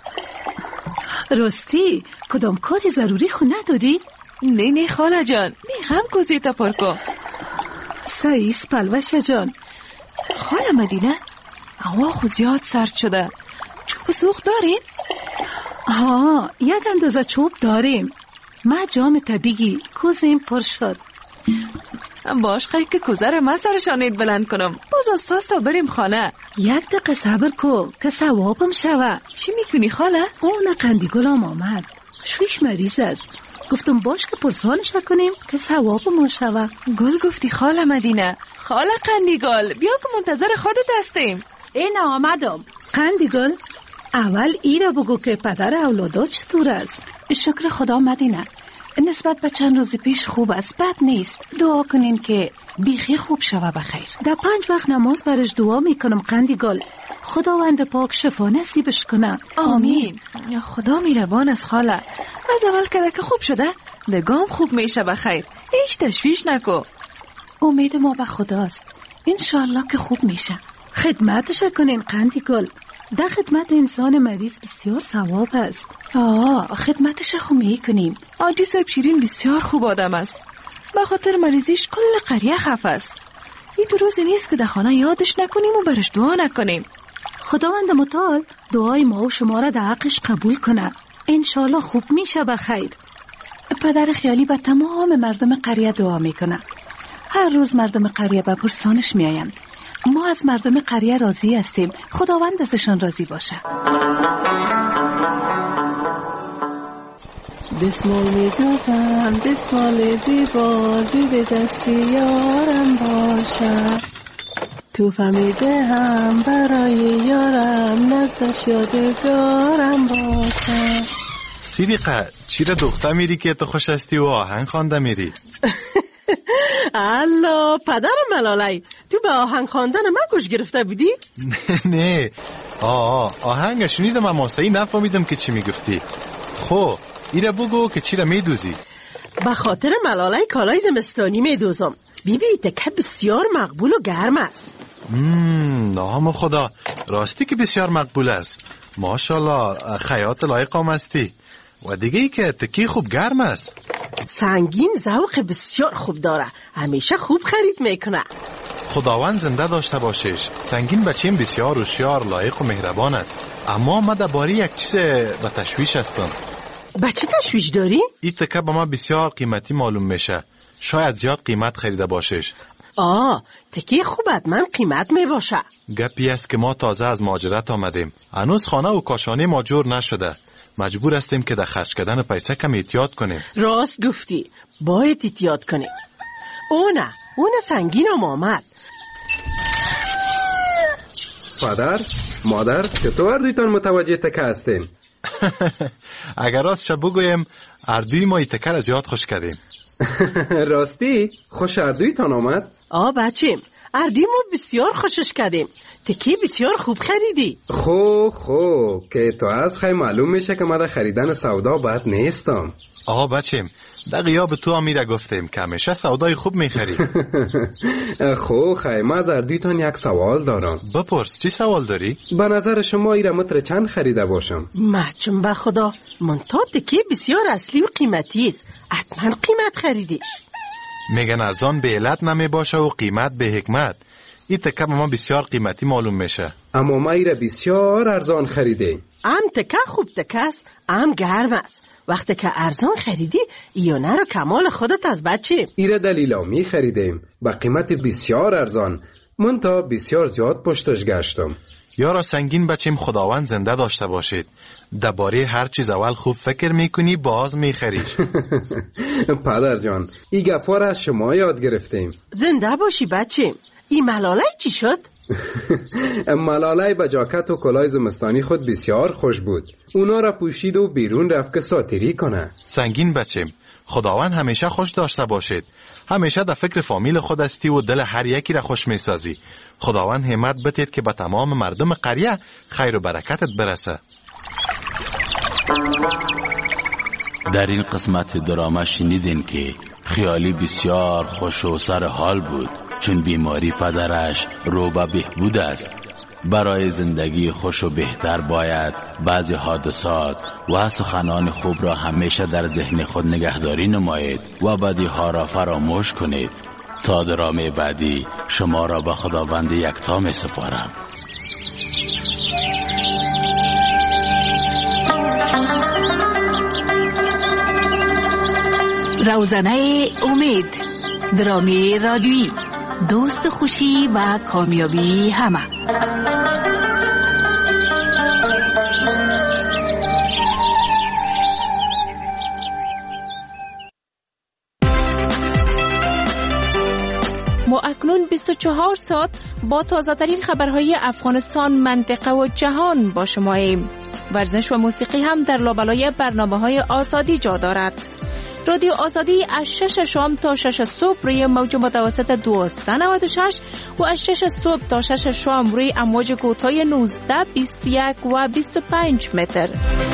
راستی کدام کاری ضروری خو نداری؟ نه نه خاله جان میخوام کوزی تا پر کن. سایس پلوشه جان. خاله مدینه هوا خو زیاد سرد شده، چوب سوخت دارین؟ ها یک اندازه چوب داریم. ما جام طبیعی کوزیم پر شد. باش خیلی که کوزه را من سرشانید بلند کنم. باز از تاست تا بریم خانه. یک دقیقه صبر کو که ثوابم شوه. چی میکنی خاله؟ اون قندیگلم آمد، شویش مریض است. گفتم باش که پرسانش کنیم که ثواب ما شوه. گل گفتی خاله مدینه. خاله قندیگل بیا که منتظر خودت هستیم. این آمدم. قندیگل اول ای را بگو که پدر اولادا چطور است؟ شکر خدا مدینه، نسبت به چند روز پیش خوب است، بد نیست. دعا کنین که بیخی خوب شوه بخیر. در پنج وقت نماز برش دعا میکنم قندیگل، خداوند پاک شفا نصیبش کنه. آمین. یا خدا میربان از خاله. از اول کده که خوب شده دگام خوب میشه بخیر. هیچ تشویش نکو. امید ما به خداست، انشالله که خوب میشه. خدمتش کنین قندیگل، در خدمت انسان مریض بسیار ثواب است. آه خدمتش خو میکنیم. آجی صاحب شیرین بسیار خوب آدم است، به خاطر مریضیش کل قریه خف است. این تو روزی نیست که در خانه یادش نکنیم و برش دعا نکنیم. خداوند متعال دعای ما و شما را در حقش قبول کنه، انشالله خوب میشه بخیر. پدر خیالی به تمام مردم قریه دعا میکنه. هر روز مردم قریه به پرسانش میآیند. ما از مردم قریه راضی هستیم، خداوند ازشان راضی باشه. دستمال میگفتم دستمال زیبا زیر دستی یارم باشه، تو فهمیده هم برای یارم نزدش یادگارم باشه. صدیقه چرا دختر میری که تو خوش هستی و آهنگ خوانده میری؟ الله پدر ملالی، تو به آهنگ خواندن من گوش گرفته بودی؟ نه آه آهنگ شنیدم اما صحیح نفهمیدم که چی میگفتی. خو ایره بگو که چی را میدوزی؟ به خاطر ملاله کالای زمستانی میدوزم. بیبی تکه بسیار مقبول و گرم است. مم نام خدا، راستی که بسیار مقبول است. ماشاءالله خیاط لایق آمستی. و دیگه ای که تکی خوب گرم است. سنگین ذوق بسیار خوب داره، همیشه خوب خرید میکنه. خداوند زنده داشته باشش. سنگین بچیم بسیار هوشیار، لایق و مهربان است. اما من درباره یک چیز به تشویش هستم. به چی تشویش داری؟ این تکه به ما بسیار قیمتی معلوم میشه. شاید زیاد قیمت خریده باشش. آه تکی خوب حتما قیمت میباشه. گپی است که ما تازه از مهاجرت آمدیم. هنوز خانه و کاشانه ما جور نشده. مجبور هستیم که در خرج کردن پیسه کم احتیاط کنیم. راست گفتی، باید احتیاط کنیم. او نه اون سنگین هم آمد. پدر مادر چطور اردویتان متوجه تکه هستین؟ اگر راست شب بگویم اردوی ما تکه را زیاد خوش کردیم. راستی خوش اردویتان آمد؟ آه بچیم اردوی ما بسیار خوشش کردیم. تکی بسیار خوب خریدی. خو خو که تو از خیلی معلوم میشه که ما در خریدن سودا بد نیستم. آها بچیم در غیاب تو امیره گفتیم که همیشه سودای خوب میخری. خو خیلی ما از اردویتان یک سوال دارم. بپرس چی سوال داری؟ به نظر شما ایره متر چند خریده باشم؟ مچم به خدا من تا تکی بسیار اصلی و قیمتی است، حتما قیمت خریدی. میگن ارزان به علت نمی باشه و قیمت به حکمت. این تکه به ما بسیار قیمتی معلوم میشه. اما ما ایره بسیار ارزان خریده. ام تکه خوب تکه است، ام گرم است. وقتی که ارزان خریدی ایونه رو کمال خودت از بچه. ایره دلیلامی خریدیم با قیمت بسیار ارزان. من تا بسیار زیاد پشتش گشتم. یارا سنگین بچیم خداوند زنده داشته باشید. درباره هر چیز اول خوب فکر میکنی باز میخریش. پدر جان این گپا را از شما یاد گرفتیم. زنده باشی بچه. این ملاله چی شد؟ ملاله با جاکت و کلاه زمستانی خود بسیار خوش بود. اونا را پوشید و بیرون رفت که ساتری کنه. سنگین بچیم خداوند همیشه خوش داشته باشید. همیشه در فکر فامیل خود استی و دل هر یکی را خوش میسازی. خداوند همت بتید که به تمام مردم قریه خیر و برکتت برسه. در این قسمت دراما شنیدین که خیالی بسیار خوش و سر حال بود چون بیماری پدرش رو به بهبود است. برای زندگی خوش و بهتر باید بعضی حادثات و سخنان خوب را همیشه در ذهن خود نگهداری نمایید و بدی ها را فراموش کنید. تا درامه بعدی شما را به خداوند یکتا می سپارم. روزنه امید، درامی رادیویی، دوست خوشی و کامیابی همه. ما اکنون بیست و چهار ساعت با تازه‌ترین خبرهای افغانستان، منطقه و جهان با شماییم. ورزش و موسیقی هم در لابلای برنامه‌های آزادی جا دارد. رادیو آزادی از شش شام تا شش صبح روی موج متوسط دویست و نود و شش و از شش صبح تا شش شام روی امواج کوتاه نوزده، بیست و یک و بیست و پنج متر.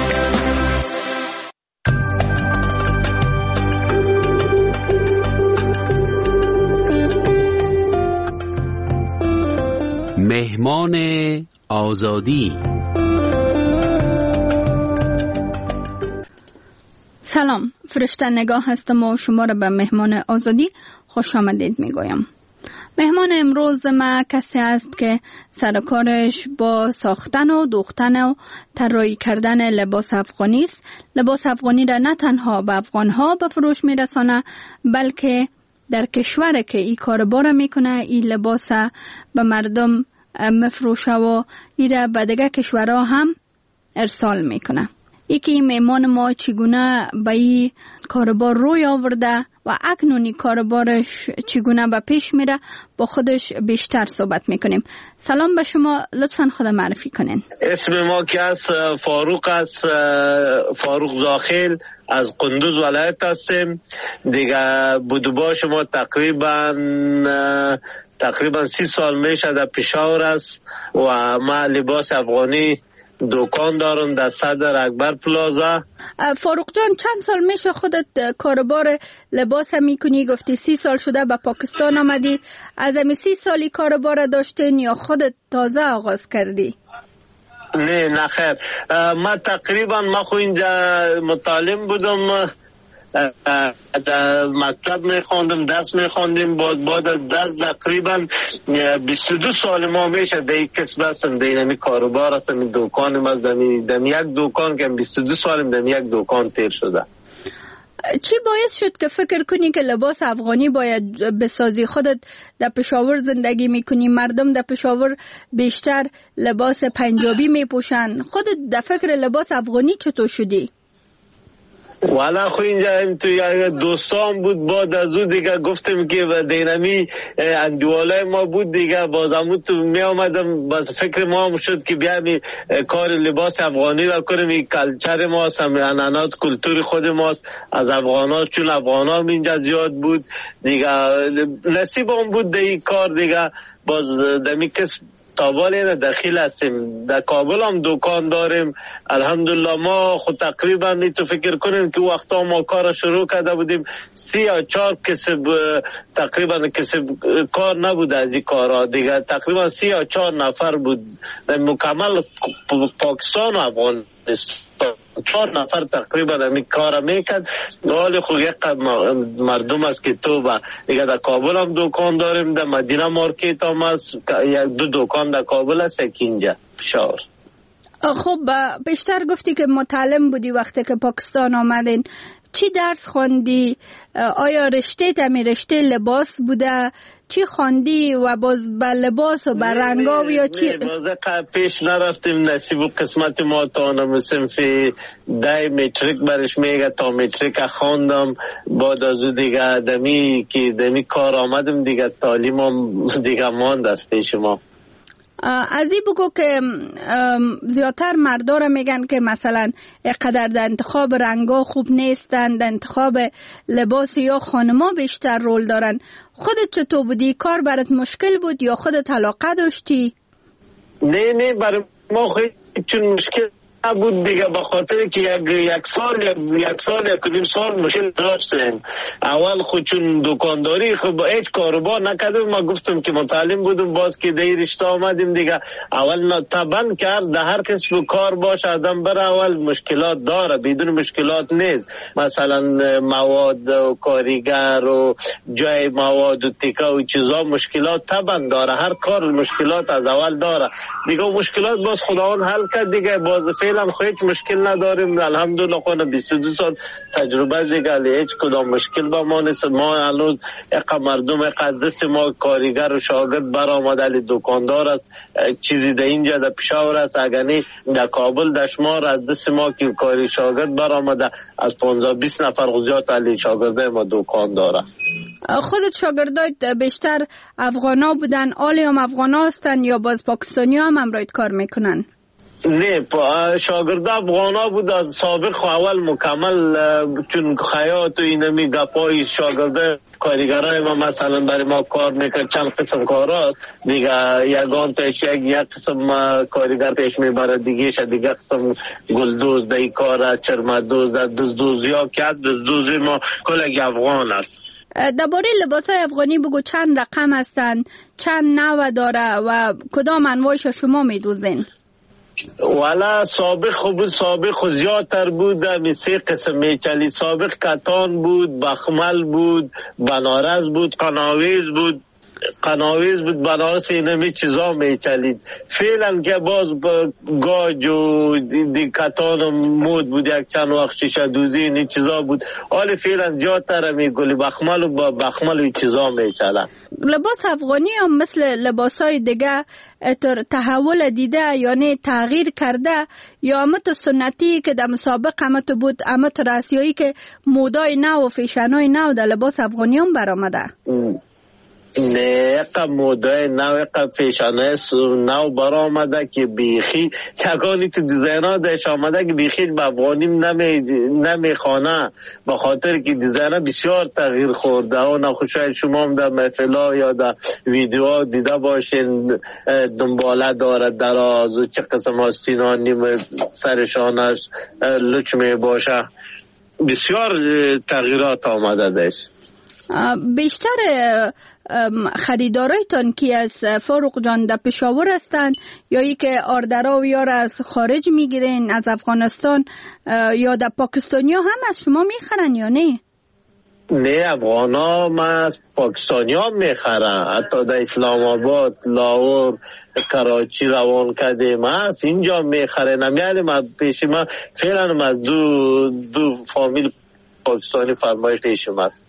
مهمان آزادی. سلام، فرشته نگاه هستم و شما را به مهمان آزادی خوش آمدید می گویم. مهمان امروز ما کسی است که سرکارش با ساختن و دوختن و طراحی کردن لباس افغانی است. لباس افغانی را نه تنها به افغانها به فروش می رسانه بلکه در کشور که این کاربار میکنه این لباس به مردم مفروشه و این را به دیگه کشورها هم ارسال میکنه. یکی میمان ما چگونه به این کاربار روی آورده و اکنونی کاربارش چگونه به پیش میره با خودش بیشتر صحبت میکنیم. سلام به شما، لطفا خود معرفی کنین. اسم ما که از فاروق است، فاروق داخل از قندوز ولایت هستیم. دیگه بودوبا شما تقریبا تقریبا سی سال میشه در پشاور است و ما لباس افغانی دکان دارم در صدر اکبر پلازا. فاروق جان چند سال میشه خودت کاربار لباس میکنی؟ گفتی سی سال شده به پاکستان آمدی. از امی سی سالی کاربار داشتین یا خودت تازه آغاز کردی؟ نه نه خیر، ما تقریبا ما خو اینجا متعلم بودم، در مکتب میخوندم، درس میخوندیم. بعد بعد از درس تقریبا بیست و دو سال ما میشه در این کسب هستم، در این کاروبار هستم. این دکانم از در یک دکان که بیست و دو سالم در یک دکان تیر شده. چی باعث شد که فکر کنی که لباس افغانی باید بسازی؟ خودت در پشاور زندگی میکنی، مردم در پشاور بیشتر لباس پنجابی میپوشن، خودت در فکر لباس افغانی چطور شدی؟ والا خو اینجا تو یک دوستان بود، بعد از او دیگه گفتم که دینمی اندواله ما بود دیگه، بازمون تو می آمدم، باز فکر ما هم شد که بیایم کار لباس افغانی را کنیم. این کلچر ماست، هم انانات کلتور خود ماست از افغانات، چون افغانا هم اینجا زیاد بود دیگه. نصیب هم بود در این کار دیگه. باز دمی کس تابال اینه داخل هستیم. در کابل هم دکان داریم الحمدلله. ما خود تقریبا تو فکر کنیم که وقتا ما کار شروع کرده بودیم سی یا چار کسب تقریبا کسب کار نبود از این کارها دیگه. تقریبا سی یا چار نفر بود مکمل پاکستان و افغانستان، چهار نفر تقریبا همین کار میکرد. حال خود یک مردم است که تو با دیگه در کابل هم دکان داریم، در مدینه مارکت هم هست، یک دو دکان در کابل هست، یک اینجا پشاور. خب بیشتر گفتی که متعلم بودی وقتی که پاکستان آمدین. چی درس خوندی؟ آیا رشته تمی رشته لباس بوده؟ چی خواندی و باز به لباس و به رنگا یا چی؟ باز پیش نرفتیم، نصیب و قسمت ما تا نمسیم فی دای متریک برش میگه، تا متریک خواندم. بعد از او دیگه دمی که دمی کار آمدم دیگه، تعلیمم دیگه ماند از پیش ما. از این بگو که زیادتر مردا را میگن که مثلا اقدر در انتخاب رنگا خوب نیستن، در انتخاب لباس یا خانما بیشتر رول دارن. خودت چطور بودی؟ کار برات مشکل بود یا خودت علاقه داشتی؟ نه نه برای ما خیلی چون مشکل بود دیگه، به خاطر که یک یک سال یک سال یک نیم سال مشکل داشتیم. اول خود چون دکانداری خب هیچ کاروبار نکردم. ما گفتم که متعلم بودم، باز که در رشته آمدیم دیگه. اول طبعا کرد در هر کسب کار باشه آدم بره اول مشکلات داره، بدون مشکلات نیست. مثلا مواد و کاریگر و جای مواد و تیکه و چیزا مشکلات طبعا داره، هر کار مشکلات از اول داره دیگه. مشکلات باز خداوند حل کرد دیگه. باز فعلا هیچ مشکل نداریم الحمدلله. خود بیست و دو سال تجربه دیگه، هیچ کدام مشکل با ما نیست. ما هنوز یک مردم از دست ما کارگر و شاگرد برآمد، علی دکاندار است، چیزی در اینجا در پشاور است، اگرنی در کابل دشمار از دست ما که کاری شاگرد برآمده از پانزده بیست نفر غزیات علی شاگرده ما دکاندار است. خودت شاگردات بیشتر افغانا بودن؟ آلی هم افغانا هستن یا باز پاکستانی هم امرایت کار میکنن؟ نه شاگرد افغانا بود از سابق اول مکمل، چون خیاط و اینمی گپای شاگرده کارگرای ما مثلا برای ما کار میکرد. چند قسم کار هست دیگه، یگان پیش یک یک قسم کارگر پیش میبره دیگه شد، دیگه قسم گلدوز دای کار، چرمدوز، دزدوزی ها که از دزدوزی ما کلگ افغان است. درباره لباس های افغانی بگو، چند رقم هستن، چند نوع داره و کدام انواعش شما میدوزین؟ والا سابق خوب سابق خو زیادتر بود، می سه قسم میچلی. سابق کتان بود، بخمل بود، بنارس بود، قناویز بود قناویز بود بنارس اینمی چیزا میچلید. فعلا که باز با گاج و دی کتان مود بود، یک چند وقت شیشه دوزی این چیزا بود. حالی فعلا زیادتر می گلی بخمل و با بخمل و چیزا میچلن. لباس افغانی هم مثل لباس های دیگه تحول دیده یعنی تغییر کرده، یا امت سنتی که در مسابق امت بود، امت راسیایی که مودای نو و فیشنای نو در لباس افغانی هم برآمده؟ نه اقا موده نو اقا پیشانه نو برا آمده که بیخی یکانی تو دیزاین ها داشت آمده که بیخی به افغانیم نمی, نمی خانه به خاطر که دیزاین ها بسیار تغییر خورده و نخوش شاید شما هم در محفل ها یا در ویدیو ها دیده باشین دنباله داره دراز و چه قسم آستینانی سرشانش لچ می باشه بسیار تغییرات آمده داشت. بیشتر خریدارایتان کی از فاروق جان در پشاور هستند یا ای که آردرا و یار از خارج میگیرین از افغانستان یا در پاکستانی ها هم از شما میخرن یا نه؟ نه افغان ها ما از پاکستانی ها میخرن حتی در اسلام آباد لاهور کراچی روان کردیم ما از اینجا میخرن نمیالی ما پیش ما فعلا از دو, دو فامیل پاکستانی فرمایش پیشم است.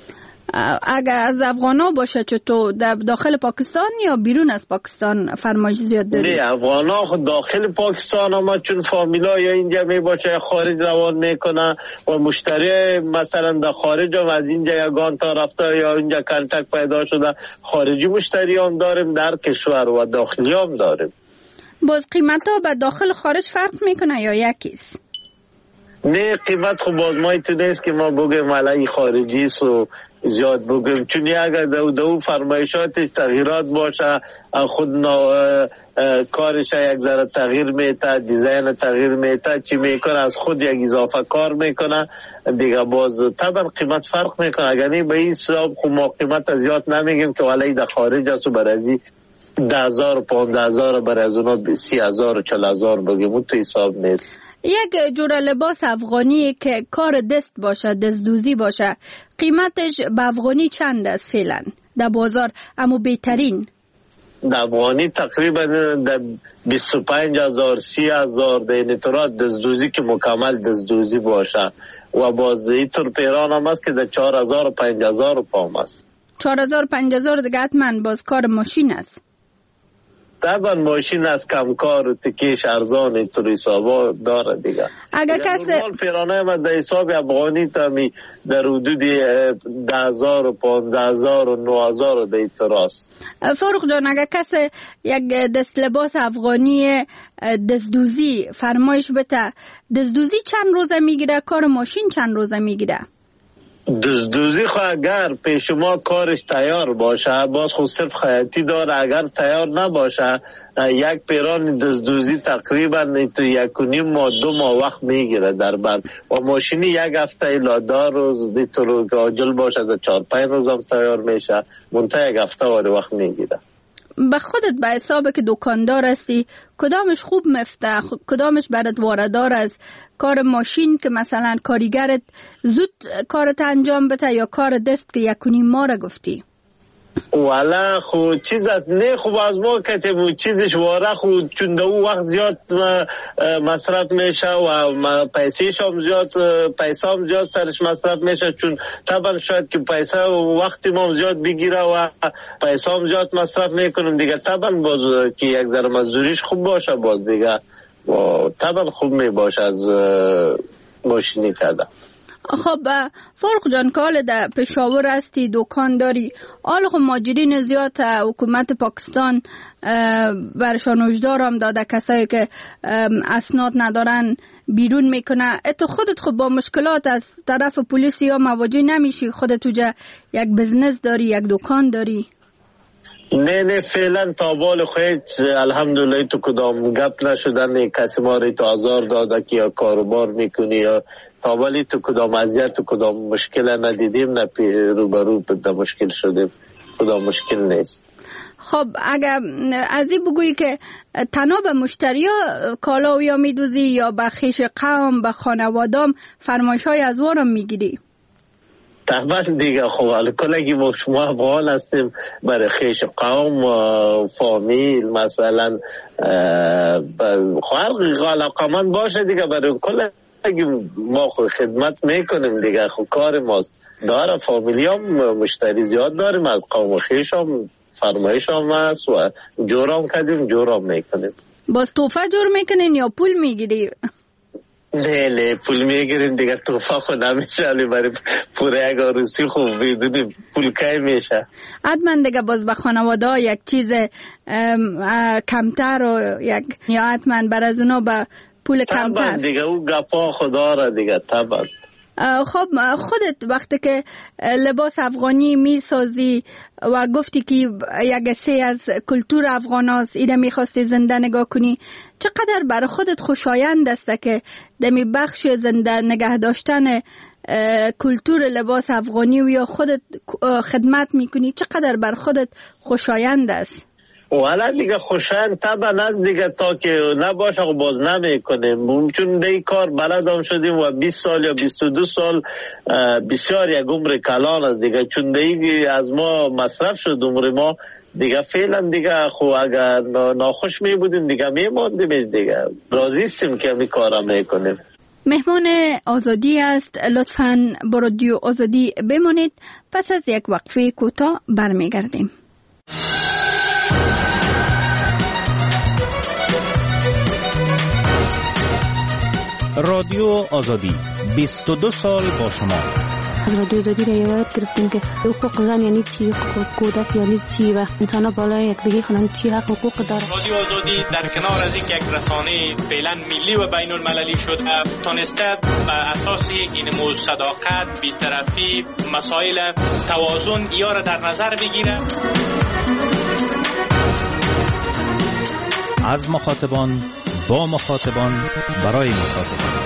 اگر از افغانا باشه چطور در داخل پاکستان یا بیرون از پاکستان فرمایش زیاد داری؟ نه افغانا خود داخل پاکستان اما چون فامیلا یا اینجا می باشه خارج روان میکنه و مشتری مثلا در خارج هم از اینجا یگان تا رفته یا اینجا کنتک پیدا شده خارجی مشتری هم داریم در کشور و داخلی هم داریم. باز قیمت ها به داخل خارج فرق میکنه یا یکیست؟ نه قیمت خب باز ما ایتو نیست که ما بگیم علی خارجی سو زیاد بگیم چون اگر دو دو فرمایشات تغییرات باشه خود کارش یک ذره تغییر میته دیزاین تغییر میته چی میکنه از خود یک اضافه کار میکنه دیگه باز طبعا قیمت فرق میکنه اگر نه به این حساب خب ما قیمت زیاد نمیگیم که ولی در خارج است و برازی ده هزار و پانزده هزار برای از اونا سی هزار و چل هزار بگیم اون تو حساب نیست. یک جور لباس افغانی که کار دست باشه دستدوزی باشه قیمتش به افغانی چند است فعلا در بازار اما بهترین؟ در افغانی تقریبا در بیست و پنج هزار سی هزار در این طورات دستدوزی که مکمل دستدوزی باشه و باز این طور پیران هم است که در چهار هزار و پنج هزار پام است. چهار هزار و پنج هزار دیگه حتما باز کار ماشین است. طبعا ماشین از کمکار و تکیش ارزان طور حسابا داره دیگه. اگر کسی نورمال پیرانه ما در حساب افغانی تامی در حدود ده هزار و پانزده هزار و نه هزار در ایتراست. فاروق جان اگر کسی یک دست لباس افغانی دستدوزی فرمایش بده دستدوزی چند روزه میگیره کار ماشین چند روزه میگیره؟ دزدوزی خو اگر پیش ما کارش تیار باشه باز خود صرف خیاطی داره اگر تیار نباشه یک پیران دزدوزی تقریبا تو یک و نیم ماه دو ماه وقت میگیره در بر و ماشینی یک هفته الا دو روز دیتو که عاجل باشه در چهار پنج روز هم تیار میشه منتها یک هفته واری وقت میگیره. به خودت به حسابه که دکاندار هستی کدامش خوب مفته کدامش برات واردار از کار ماشین که مثلا کاریگرت زود کارت انجام بده یا کار دست که یکونی ما را گفتی؟ والا خو چیز از نه خوب از ما کتبو چیزش واره خود چون دو وقت زیاد مصرف میشه و پیسیش هم زیاد پیسه هم زیاد سرش مصرف میشه چون طبعا شاید که پیسه و وقتی ما زیاد بگیره و پیسه هم زیاد مصرف میکنم دیگه طبعا باز که یک ذره مزدوریش خوب باشه باز دیگه و طبعا خوب میباشه از ماشینی کردن. خب فاروق جان کال در پشاور هستی دکان داری آل خب ماجرین زیاد حکومت پاکستان برشان اجدار هم داده کسایی که اسناد ندارن بیرون میکنه اتو خودت خب با مشکلات از طرف پلیس یا مواجه نمیشی خودت توجه یک بزنس داری یک دکان داری؟ نه نه فعلا تا بال خود الحمدلله تو کدام گپ نشدن کسی ما رو تو آزار داده که یا کاروبار میکنی یا تا بالی تو کدام اذیت تو کدام مشکل ندیدیم نه روبرو به مشکل شدیم کدام مشکل نیست. خب اگر از این بگویی که تنها به مشتری ها کالا یا میدوزی یا به خیش قوم به خانوادام فرمایش های از وارم میگیری؟ طبعا دیگه خب الکلگی ما شما افغان هستیم برای خیش قوم و فامیل مثلا خواهر علاقمند باشه دیگه برای کلگی ما خود خدمت میکنیم دیگه خب کار ماست داره فامیلی هم مشتری زیاد داریم از قوم خیش هم فرمایش هم هست و جور هم کردیم جور هم میکنیم. باز توفه جور میکنین یا پول میگیری؟ نه نه پول میگیریم دیگه توفه خود نمیشه علی برای پوره یک عروسی خوب بدونیم پول کی میشه. حتما دیگه باز به خانواده یک چیز کمتر و یک یا حتما بر از اونا به پول کمتر. طبعا دیگه او گپا خدا را دیگه طبعا. خب خودت وقتی که لباس افغانی می سازی و گفتی که یک سه از کلتور افغان هست ایره می خواستی زنده نگاه کنی، چقدر برای خودت خوشایند است که دمی بخش زنده نگه داشتن کلتور لباس افغانی و یا خودت خدمت می کنی، چقدر برای خودت خوشایند است؟ والا دیگه خوشایند طبعا از دیگه تا که نباشه باز نمی کنیم، چون دیگه کار بلد هم شدیم و بیست سال یا بیست و دو سال بسیار یک عمر کلان است دیگه، چون دیگه از ما مصرف شد عمر ما دیگه. فعلا دیگه خو اگر ناخوش می بودیم دیگه می ماندیم دیگه، راضی هستیم که می کارا می کنیم. مهمان آزادی است، لطفاً با رادیو آزادی بمانید، پس از یک وقفه کوتاه برمیگردیم. رادیو آزادی بیست و دو سال با شما. از رادیو آزادی را یاد گرفتیم که حقوق زن یعنی چی، حقوق کودک یعنی چی و انسان ها بالای یکدیگه خونن چی حق حقوق داره. رادیو آزادی در کنار از اینکه یک رسانه فعلا ملی و بین المللی شد، تونسته بر اساس این موضوع صداقت، بی‌طرفی، مسائل توازن یا را در نظر بگیره. از مخاطبان با مخاطبان برای مخاطبان.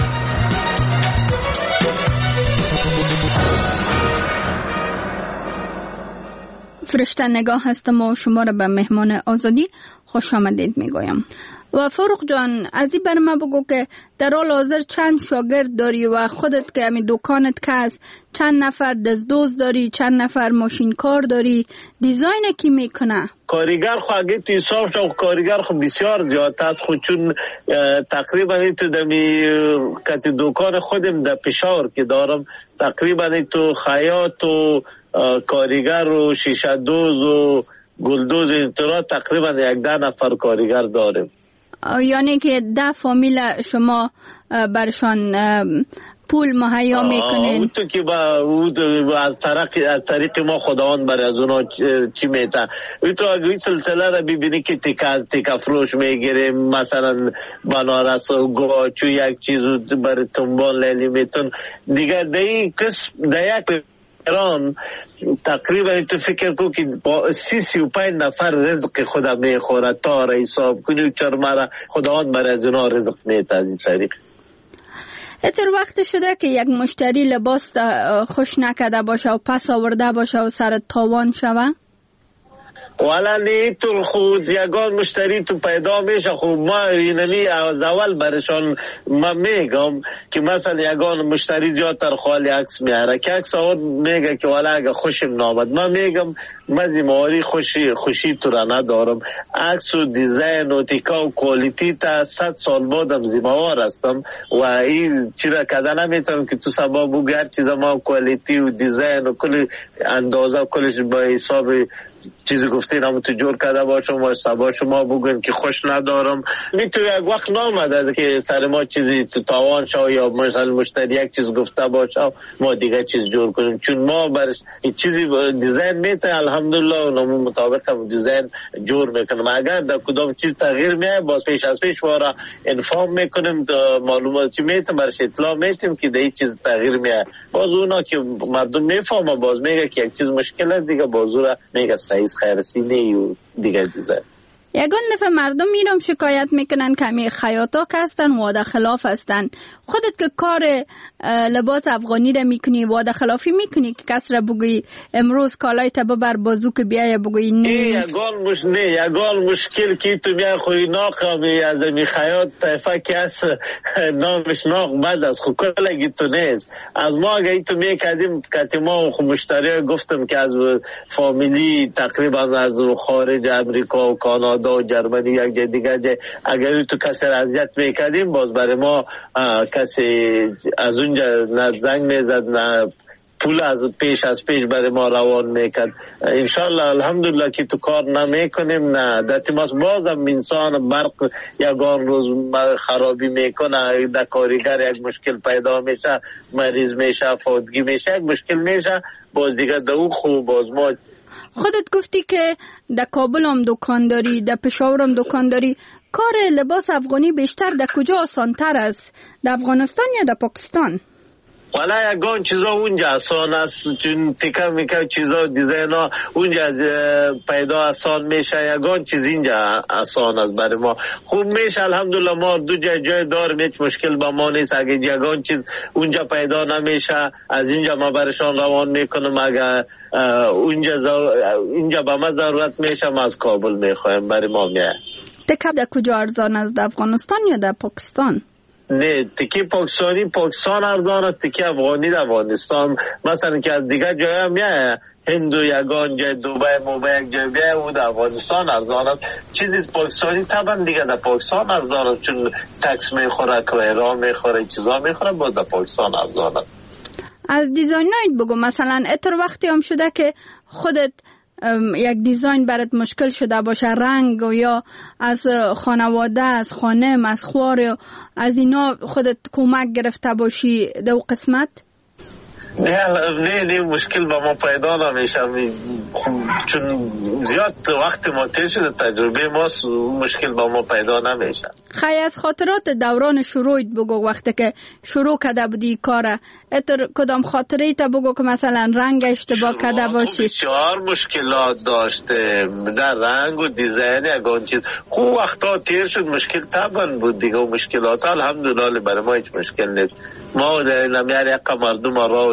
فرشته نگاه هستم و شما را به مهمان آزادی خوش آمدید میگویم. و فاروق جان، از این بر ما بگو که در حال حاضر چند شاگرد داری و خودت که همی دکانت که هست چند نفر دزدوز داری، چند نفر ماشین کار داری، دیزاین کی میکنه؟ کارگر خو اگه تو حساب شو کارگر خو بسیار زیاد است خو، چون تقریبا تو دمی کت دکان خودم در پشاور که دارم تقریبا تو خیاط و کارگر و شیشه دوز و گلدوز اینطورا تقریبا یک ده نفر کارگر داریم. یعنی که ده فامیل شما برشان پول مهیا میکنین؟ او تو که با از طریق از طریق ما خداوند برای از اونا چی میتن. او تو اگه این سلسله را ببینی که تیکا تیکا فروش میگیریم، مثلا بنارس و گاچو یک چیز برای تنبال لیلی میتون دیگه دهی کس ده یک ایران تقریبا تو فکر کو که با سی سی و پنج نفر رزق خدا میخوره تا را حساب کنی چرمارا خداوند برای از اونا رزق میته از این طریق. اتر وقت شده که یک مشتری لباس خوش نکده باشه و پس آورده باشه و سر تاوان شوه؟ والا نه تو خود یگان مشتری تو پیدا میشه. خب ما اینمی از اول برشان ما میگم که مثلا یگان مشتری جاتر خالی عکس میاره که عکس آورد میگه که والا اگه خوشم نامد، ما میگم مزیماری خوشی خوشی تو را ندارم، عکس و دیزاین و تیکا و کوالیتی تا صد سال بعدم زیموار هستم و این چرا کده نمیتونم که تو سبا بگی هر چیز ما کوالیتی و دیزاین و کل اندازه و کلش با حساب چیزی گفتین همون تو جور کرده باشم و سبا شما بگوین که خوش ندارم. میتونی یک وقت نامده که سر ما چیزی تو تاوان شو یا مثلا مشتری یک چیز گفته باشه ما دیگه چیز جور کنیم، چون ما برش چیزی دیزاین میتونیم الحمدلله و نمون مطابق هم دیزاین جور میکنیم. اگر در کدام چیز تغییر میاد باز پیش از پیش وارا انفارم میکنیم، معلوماتی میتونیم برش اطلاع میتونیم که در این چیز تغییر میاد. باز اونا که مردم میفهمه باز میگه که یک چیز مشکل است دیگه باز اون میگه سایز خیرسی نیو دیگه دیزاین. یگان دفعه مردم میرم شکایت میکنن که همی خیاطا که هستن وعده خلاف هستن. خودت که کار لباس افغانی را میکنی وعده خلافی میکنی که کس را بگوی امروز کالای تا ببر بازو که بیای بگوی نه؟ یگان مش نه یگان مشکل که تو میای خوی ناقمی از می خیاط طایفه که از نامش ناق بد است خو کلگی تو نیست. از ما اگه تو میکردیم که ما خو مشتری گفتم که از فامیلی تقریبا از خارج امریکا و کانادا و جرمنی یک جای دیگه جای اگر تو کسی را اذیت میکردیم باز برای ما کسی از اونجا نه زنگ میزد نه پول از پیش از پیش برای ما روان میکرد. انشالله الحمدلله که تو کار نمیکنیم نه دتیماس بازم انسان برق یگان روز خرابی میکنه، در کارگر یک مشکل پیدا میشه، مریض میشه، فوتگی میشه، یک مشکل میشه، باز دیگه دو خوب باز ما. خودت گفتی که در کابل هم دکان داری، در پشاور هم دکان داری. کار لباس افغانی بیشتر در کجا آسانتر است؟ در افغانستان یا در پاکستان؟ والا یگان چیزا اونجا آسان است، چون تیکه میکه چیزا دیزاین ها اونجا پیدا آسان میشه، یگان چیز اینجا آسان است برای ما. خوب میشه الحمدلله، ما دو جای جای داریم، هیچ مشکل با ما نیست. اگه یگان چیز اونجا پیدا نمیشه از اینجا ما برشان روان میکنم، اگه اونجا زو... اینجا با ما ضرورت میشه ما از کابل میخوایم برای ما میه. تکه در کجا ارزان است، در افغانستان یا در پاکستان؟ نه تکی پاکستانی پاکستان ارزان است، تکی افغانی در افغانستان. مثلا که از دیگه جای هم میه هندو یگان جای دوبه موبه یک جای بیه او در افغانستان ارزان است. چیزی پاکستانی طبعا دیگه در پاکستان ارزان است، چون تکس میخوره، کرایه میخوره، چیزا میخوره، باز در پاکستان ارزان است. از دیزاینایت بگو، مثلا اتر وقتی هم شده که خودت یک دیزاین برات مشکل شده باشه، رنگ و یا از خانواده، از خانم، از خوار، از اینا خودت کمک گرفته باشی در قسمت؟ نه نه نه مشکل با ما پیدا نمیشه، چون زیاد وقت ما تیر شده، تجربه ما مشکل با ما پیدا نمیشه. خیلی از خاطرات دوران شروعت بگو، وقتی که شروع کرده بودی کاره، اتر کدام خاطره تا بگو که مثلا رنگ اشتباه کرده باشی؟ بسیار مشکلات داشته در رنگ و دیزاین یگان چیز. خوب وقتا تیر شد، مشکل طبعا بود دیگه، و مشکلات الحمدلله برای ما هیچ مشکل نیست. ما در نمیار یک مردم را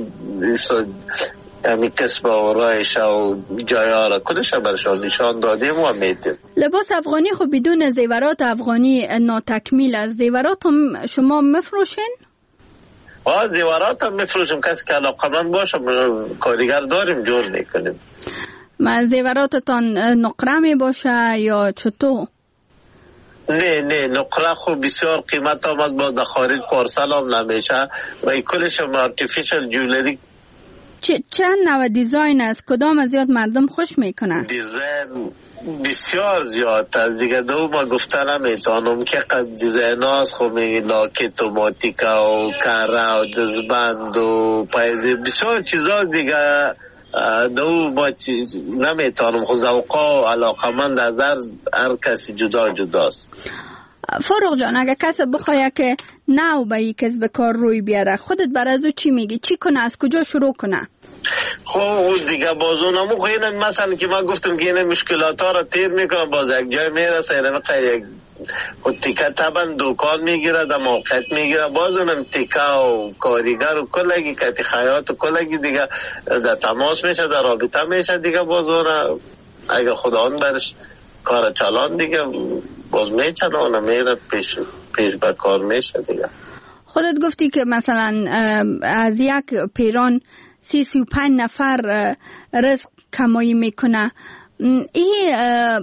همی کسب و رایش و جایه را کلش برشان نشان دادیم و میدیم. لباس افغانی خب بدون زیورات افغانی ناتکمیل است. زیورات هم شما مفروشین؟ آه زیورات هم مفروشیم، کسی که علاقمند باشه کارگر داریم جور میکنیم. ما زیوراتتان نقره می باشه یا چطور؟ نه نه نقره خوب بسیار قیمت آمد، با در خارج پارسل هم نمیشه و کلش هم آرتیفیشل جولری. چند نوع دیزاین است؟ کدام از زیاد مردم خوش میکنن؟ دیزاین بسیار زیاد است دیگه، دو ما گفتن نمیتونم که قد دیزاین هاست. خب میگی لاکت و ماتیکا و کره و دزبند و پایزی بسیار چیزا دیگه، دو با نمیتونم. خود ذوقا و علاقمند از هر, هر کسی جدا جداست. فاروق جان، اگه کسی بخواه که نو به یک کسب کار روی بیاره، خودت بر از او چی میگی؟ چی کنه؟ از کجا شروع کنه؟ خب دیگه باز اونمو خیلی مثلا که من گفتم که این مشکلات ها را تیر میکنم، باز یک جای میرسه اینه میخواه یک خود تیکه طبعا دوکان میگیره، در موقعیت میگیره، باز اونم تیکه و کاریگر و کلگی کتی خیات و کلگی دیگه در تماس میشه، در رابطه میشه دیگه. باز اونه اگه خدا اون برش کار چلان دیگه باز میچنه اونه میره پیش پیش به کار میشه دیگه. خودت گفتی که مثلا از یک پیران سی سی و پنج نفر رزق کمایی میکنه. این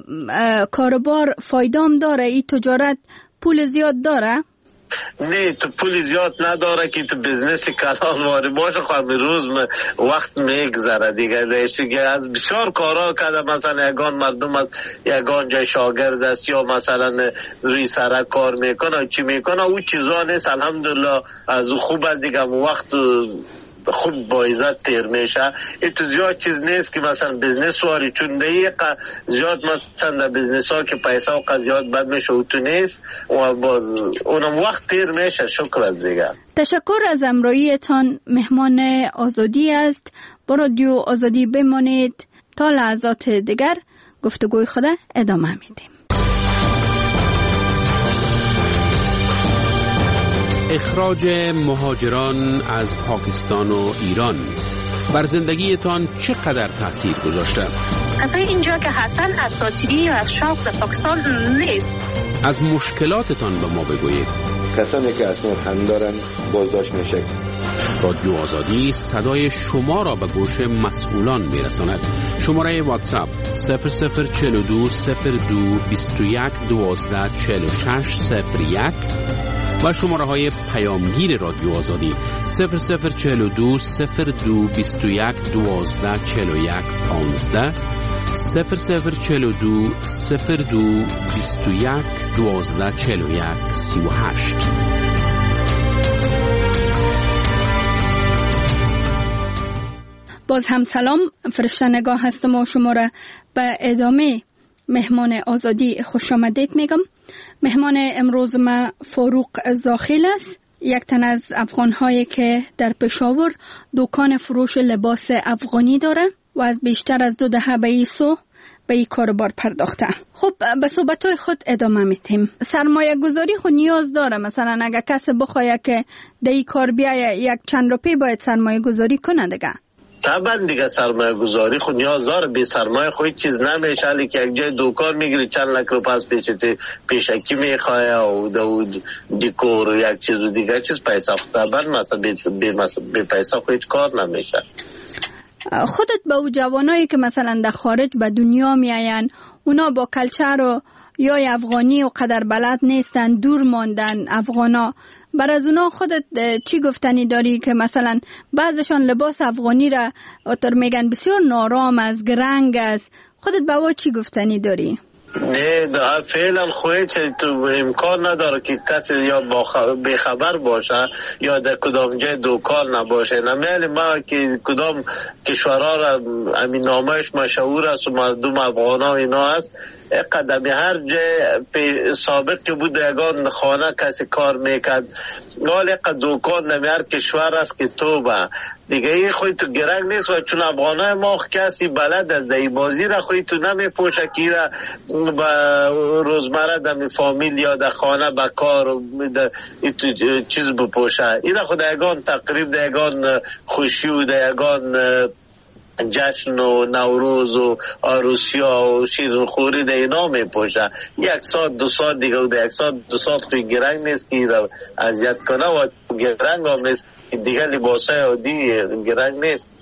کاربار فایدام داره؟ این تجارت پول زیاد داره؟ نه تو پول زیاد نداره که تو بزنس کلان واری باشه. خواهد روز وقت میگذره دیگه، دیگه از بسیار کارا کرده. مثلا یگان مردم از یگان جای شاگرد است یا مثلا روی سرک کار میکنه چی میکنه، او چیزا نیست. الحمدلله از خوب است دیگه، وقت خوب با عزت تیر میشه. این تو زیاد چیز نیست که مثلا بزنس واری، چون دقیقا زیاد مثلا در بزنس ها که پیسه و قضیات بد میشه او تو نیست و باز اونم وقت تیر میشه. شکر دیگه. تشکر از امرویتان. مهمان آزادی است. با رادیو آزادی بمانید تا لحظات دیگر گفتگوی خود ادامه میدیم. اخراج مهاجران از پاکستان و ایران بر زندگیتان چقدر تأثیر گذاشته؟ کسای اینجا که هستن اساطیری یا از شوق به پاکستان نیست. از مشکلاتتان به ما بگویید. کسانی که اسناد هم دارن بازداشت میشه. رادیو آزادی صدای شما را به گوش مسئولان میرساند. شماره واتساپ صفر صفر چهل و دو صفر دو بیست و یک دوازده چهل و شش صفر یک و شماره های پیامگیر رادیو آزادی صفر صفر چهل و دو صفر دو بیست و یک دوازده چهل و یک پانزده، صفر صفر چهل و دو صفر دو بیست و یک دوازده چهل و یک سی و هشت. باز هم سلام، فرشته نگاه هستم و شما را به ادامه مهمان آزادی خوش آمدید میگم. مهمان امروز ما فاروق زاخیل است، یک تن از افغان‌هایی که در پشاور دکان فروش لباس افغانی داره و از بیشتر از دو دهه به این سو به این کاربار پرداخته. خب به صحبت‌های خود ادامه میتیم. سرمایه گذاری خود نیاز داره، مثلا اگه کسی بخواه که در این کار بیایه یک چند روپی باید سرمایه گذاری کنه دیگه. طبعا دیگه سرمایه گذاری خود نیاز داره، بی سرمایه خود چیز نمیشه. علی که یک جای دکان میگیری چند لک رو پس پیشتی پیشکی میخواه و داود دیکور و یک چیز و دیگه چیز پیسه خود طبعا مثلا بی, بی, بی پیسه خود کار نمیشه. خودت با او جوانایی که مثلا در خارج به دنیا میاین، اونا با کلچر و یا افغانی و قدر بلد نیستن، دور ماندن افغانا، بر از اونا خودت چی گفتنی داری که مثلا بعضشان لباس افغانی را اتر میگن بسیار نارام است، گرنگ است، خودت با او چی گفتنی داری؟ نه دا فعلا خواهی چه تو امکان نداره که کسی یا بخبر باشه یا در کدام جای دکان نباشه. نمیلی ما که کدام کشورها را امین نامهش مشهور است و مردم افغان ها اینا است، قدمی هر جای سابق که بود یگان خانه کسی کار میکرد، نال اقا دکان نمی هر کشور است که تو با دیگه ای خوی تو گرنگ نیست و چون افغانه ما کسی بلد از دی بازی را خوی تو نمی پوشه که را با روزمره دمی فامیل یا در خانه با کار و چیز بپوشه. این را خود یگان تقریب در یگان خوشی و در یگان جشن و نوروز و عروسیا و شیرینخوری در اینا می پوشه. یک ساعت دو ساعت دیگه و در یک ساعت دو ساعت خوی گرنگ نیست که را اذیت کنه و گرنگ هم نیست دیگه، لباسای عادی گرنگ نیست.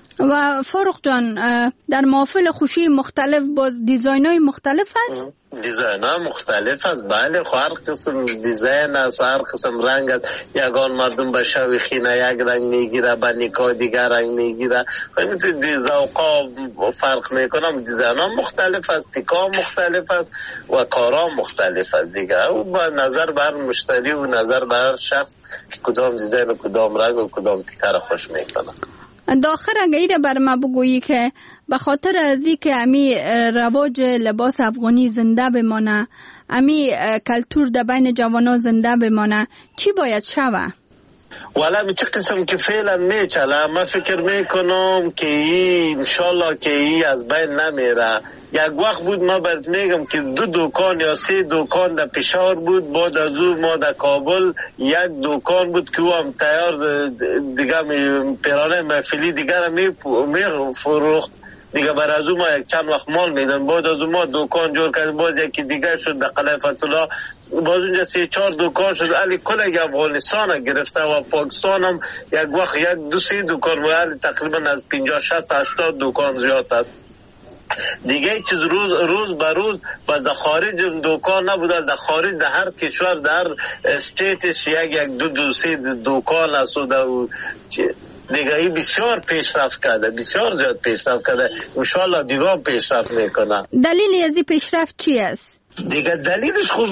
و فاروق جان در محافل خوشی مختلف باز دیزاین های مختلف هست؟ دیزاین های مختلف هست، بله. هر قسم دیزاین هست، هر قسم رنگ هست. یگان مردم به شوی خینه یک رنگ میگیره، به نکاح دیگر رنگ میگیره، همینطور دیزاوقا فرق میکنم. دیزاین ها مختلف هست، تکا مختلف هست و کارا مختلف هست دیگه. و با نظر بر مشتری و نظر بر شخص که کدام دیزاین و کدام رنگ و کدام تکا را خوش میکنه. داخل اگه ایره بر ما بگویی که به خاطر ازی که امی رواج لباس افغانی زنده بمانه، امی کلتور در بین جوانا زنده بمانه، چی باید شوه؟ والا می چه قسم که فعلا میچله، من فکر میکنم که این انشالله که این از بین نمیره. یک وقت بود ما برد میگم که دو دکان یا سه دکان در پشاور بود، بعد از او ما در کابل یک دکان بود که او هم تیار دیگه پیرانه محفلی دیگر می فروخت دیگه. بر از او ما یک چند وقت مال میدن، بعد از او ما دکان جور کردیم، بعد یکی دیگه شد در قلعه فتولا، باز اونجا سه چهار دکان شد. علی کل افغانستان گرفته و پاکستان هم یک وقت یک دو سه دکان بود، تقریبا از پنجاه شصت هشتاد دکان زیاد است دیگه. چیز روز روز به روز و در خارج دکان نبود، در خارج در هر کشور در هر استیتش یک یک دو دو سه دکان است و در دیگه ای بسیار پیشرفت کرده، بسیار زیاد پیشرفت کرده. انشالله دیگه هم پیشرفت میکنه. دلیل از این پیشرفت چی است؟ دیگه دلیلش خود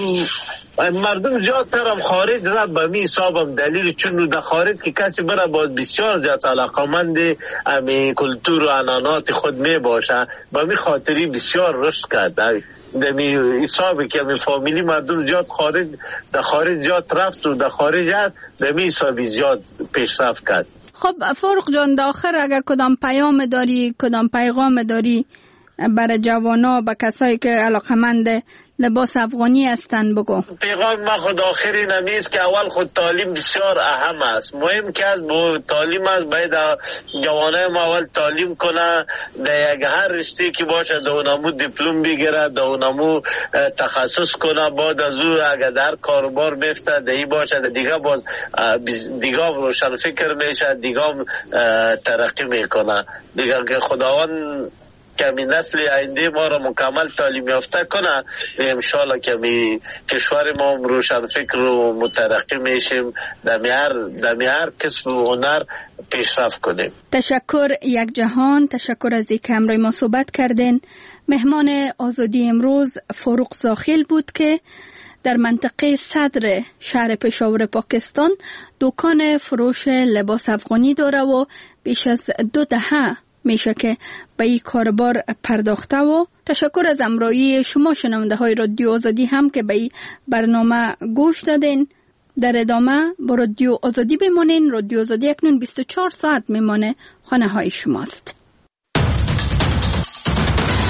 مردم زیادتر هم خارج را به می حسابم دلیلش، چون در خارج که کسی برای باید بسیار زیاد علاقمند امی کلتور و عنعنات خود می باشه، به می خاطری بسیار رشد کرده. دمی حسابی که می فامیلی مردم زیاد خارج در خارج زیاد رفت و در خارج هست، دمی حسابی زیاد پیشرفت کرد. خب فاروق جان، داخل اگر کدام پیام داری، کدام پیغام داری برای جوانا، با کسایی که علاقمند لباس افغانی هستن بگو. پیغام ما خود آخری نمیست که اول خود تعلیم بسیار اهم است، مهم که از تعلیم است. باید جوانای ما اول تعلیم کنه، در یک هر رشته که باشه در اونمو دیپلم بگیره، در اونمو تخصص کنه، بعد از او اگر در کاروبار میفته دهی باشه دیگه باز دیگه روشن فکر میشه، دیگه ترقی میکنه دیگه. که خداوند کمی نسل آینده ما را مکمل تعلیم یافته کنه، انشالله کمی کشور ما روشن فکر و مترقی میشیم، در هر در هر کسب و هنر پیشرفت کنیم. تشکر یک جهان، تشکر از اینکه همراه ما صحبت کردین. مهمان آزادی امروز فاروق زاخیل بود که در منطقه صدر شهر پشاور پاکستان دکان فروش لباس افغانی داره و بیش از دو دهه میشه که به این کاربار پرداخته. و تشکر از همراهی شما شنونده های رادیو آزادی هم که به این برنامه گوش دادین. در ادامه با رادیو آزادی بمانین. رادیو آزادی اکنون بیست و چهار ساعت میمانه خانه های شماست.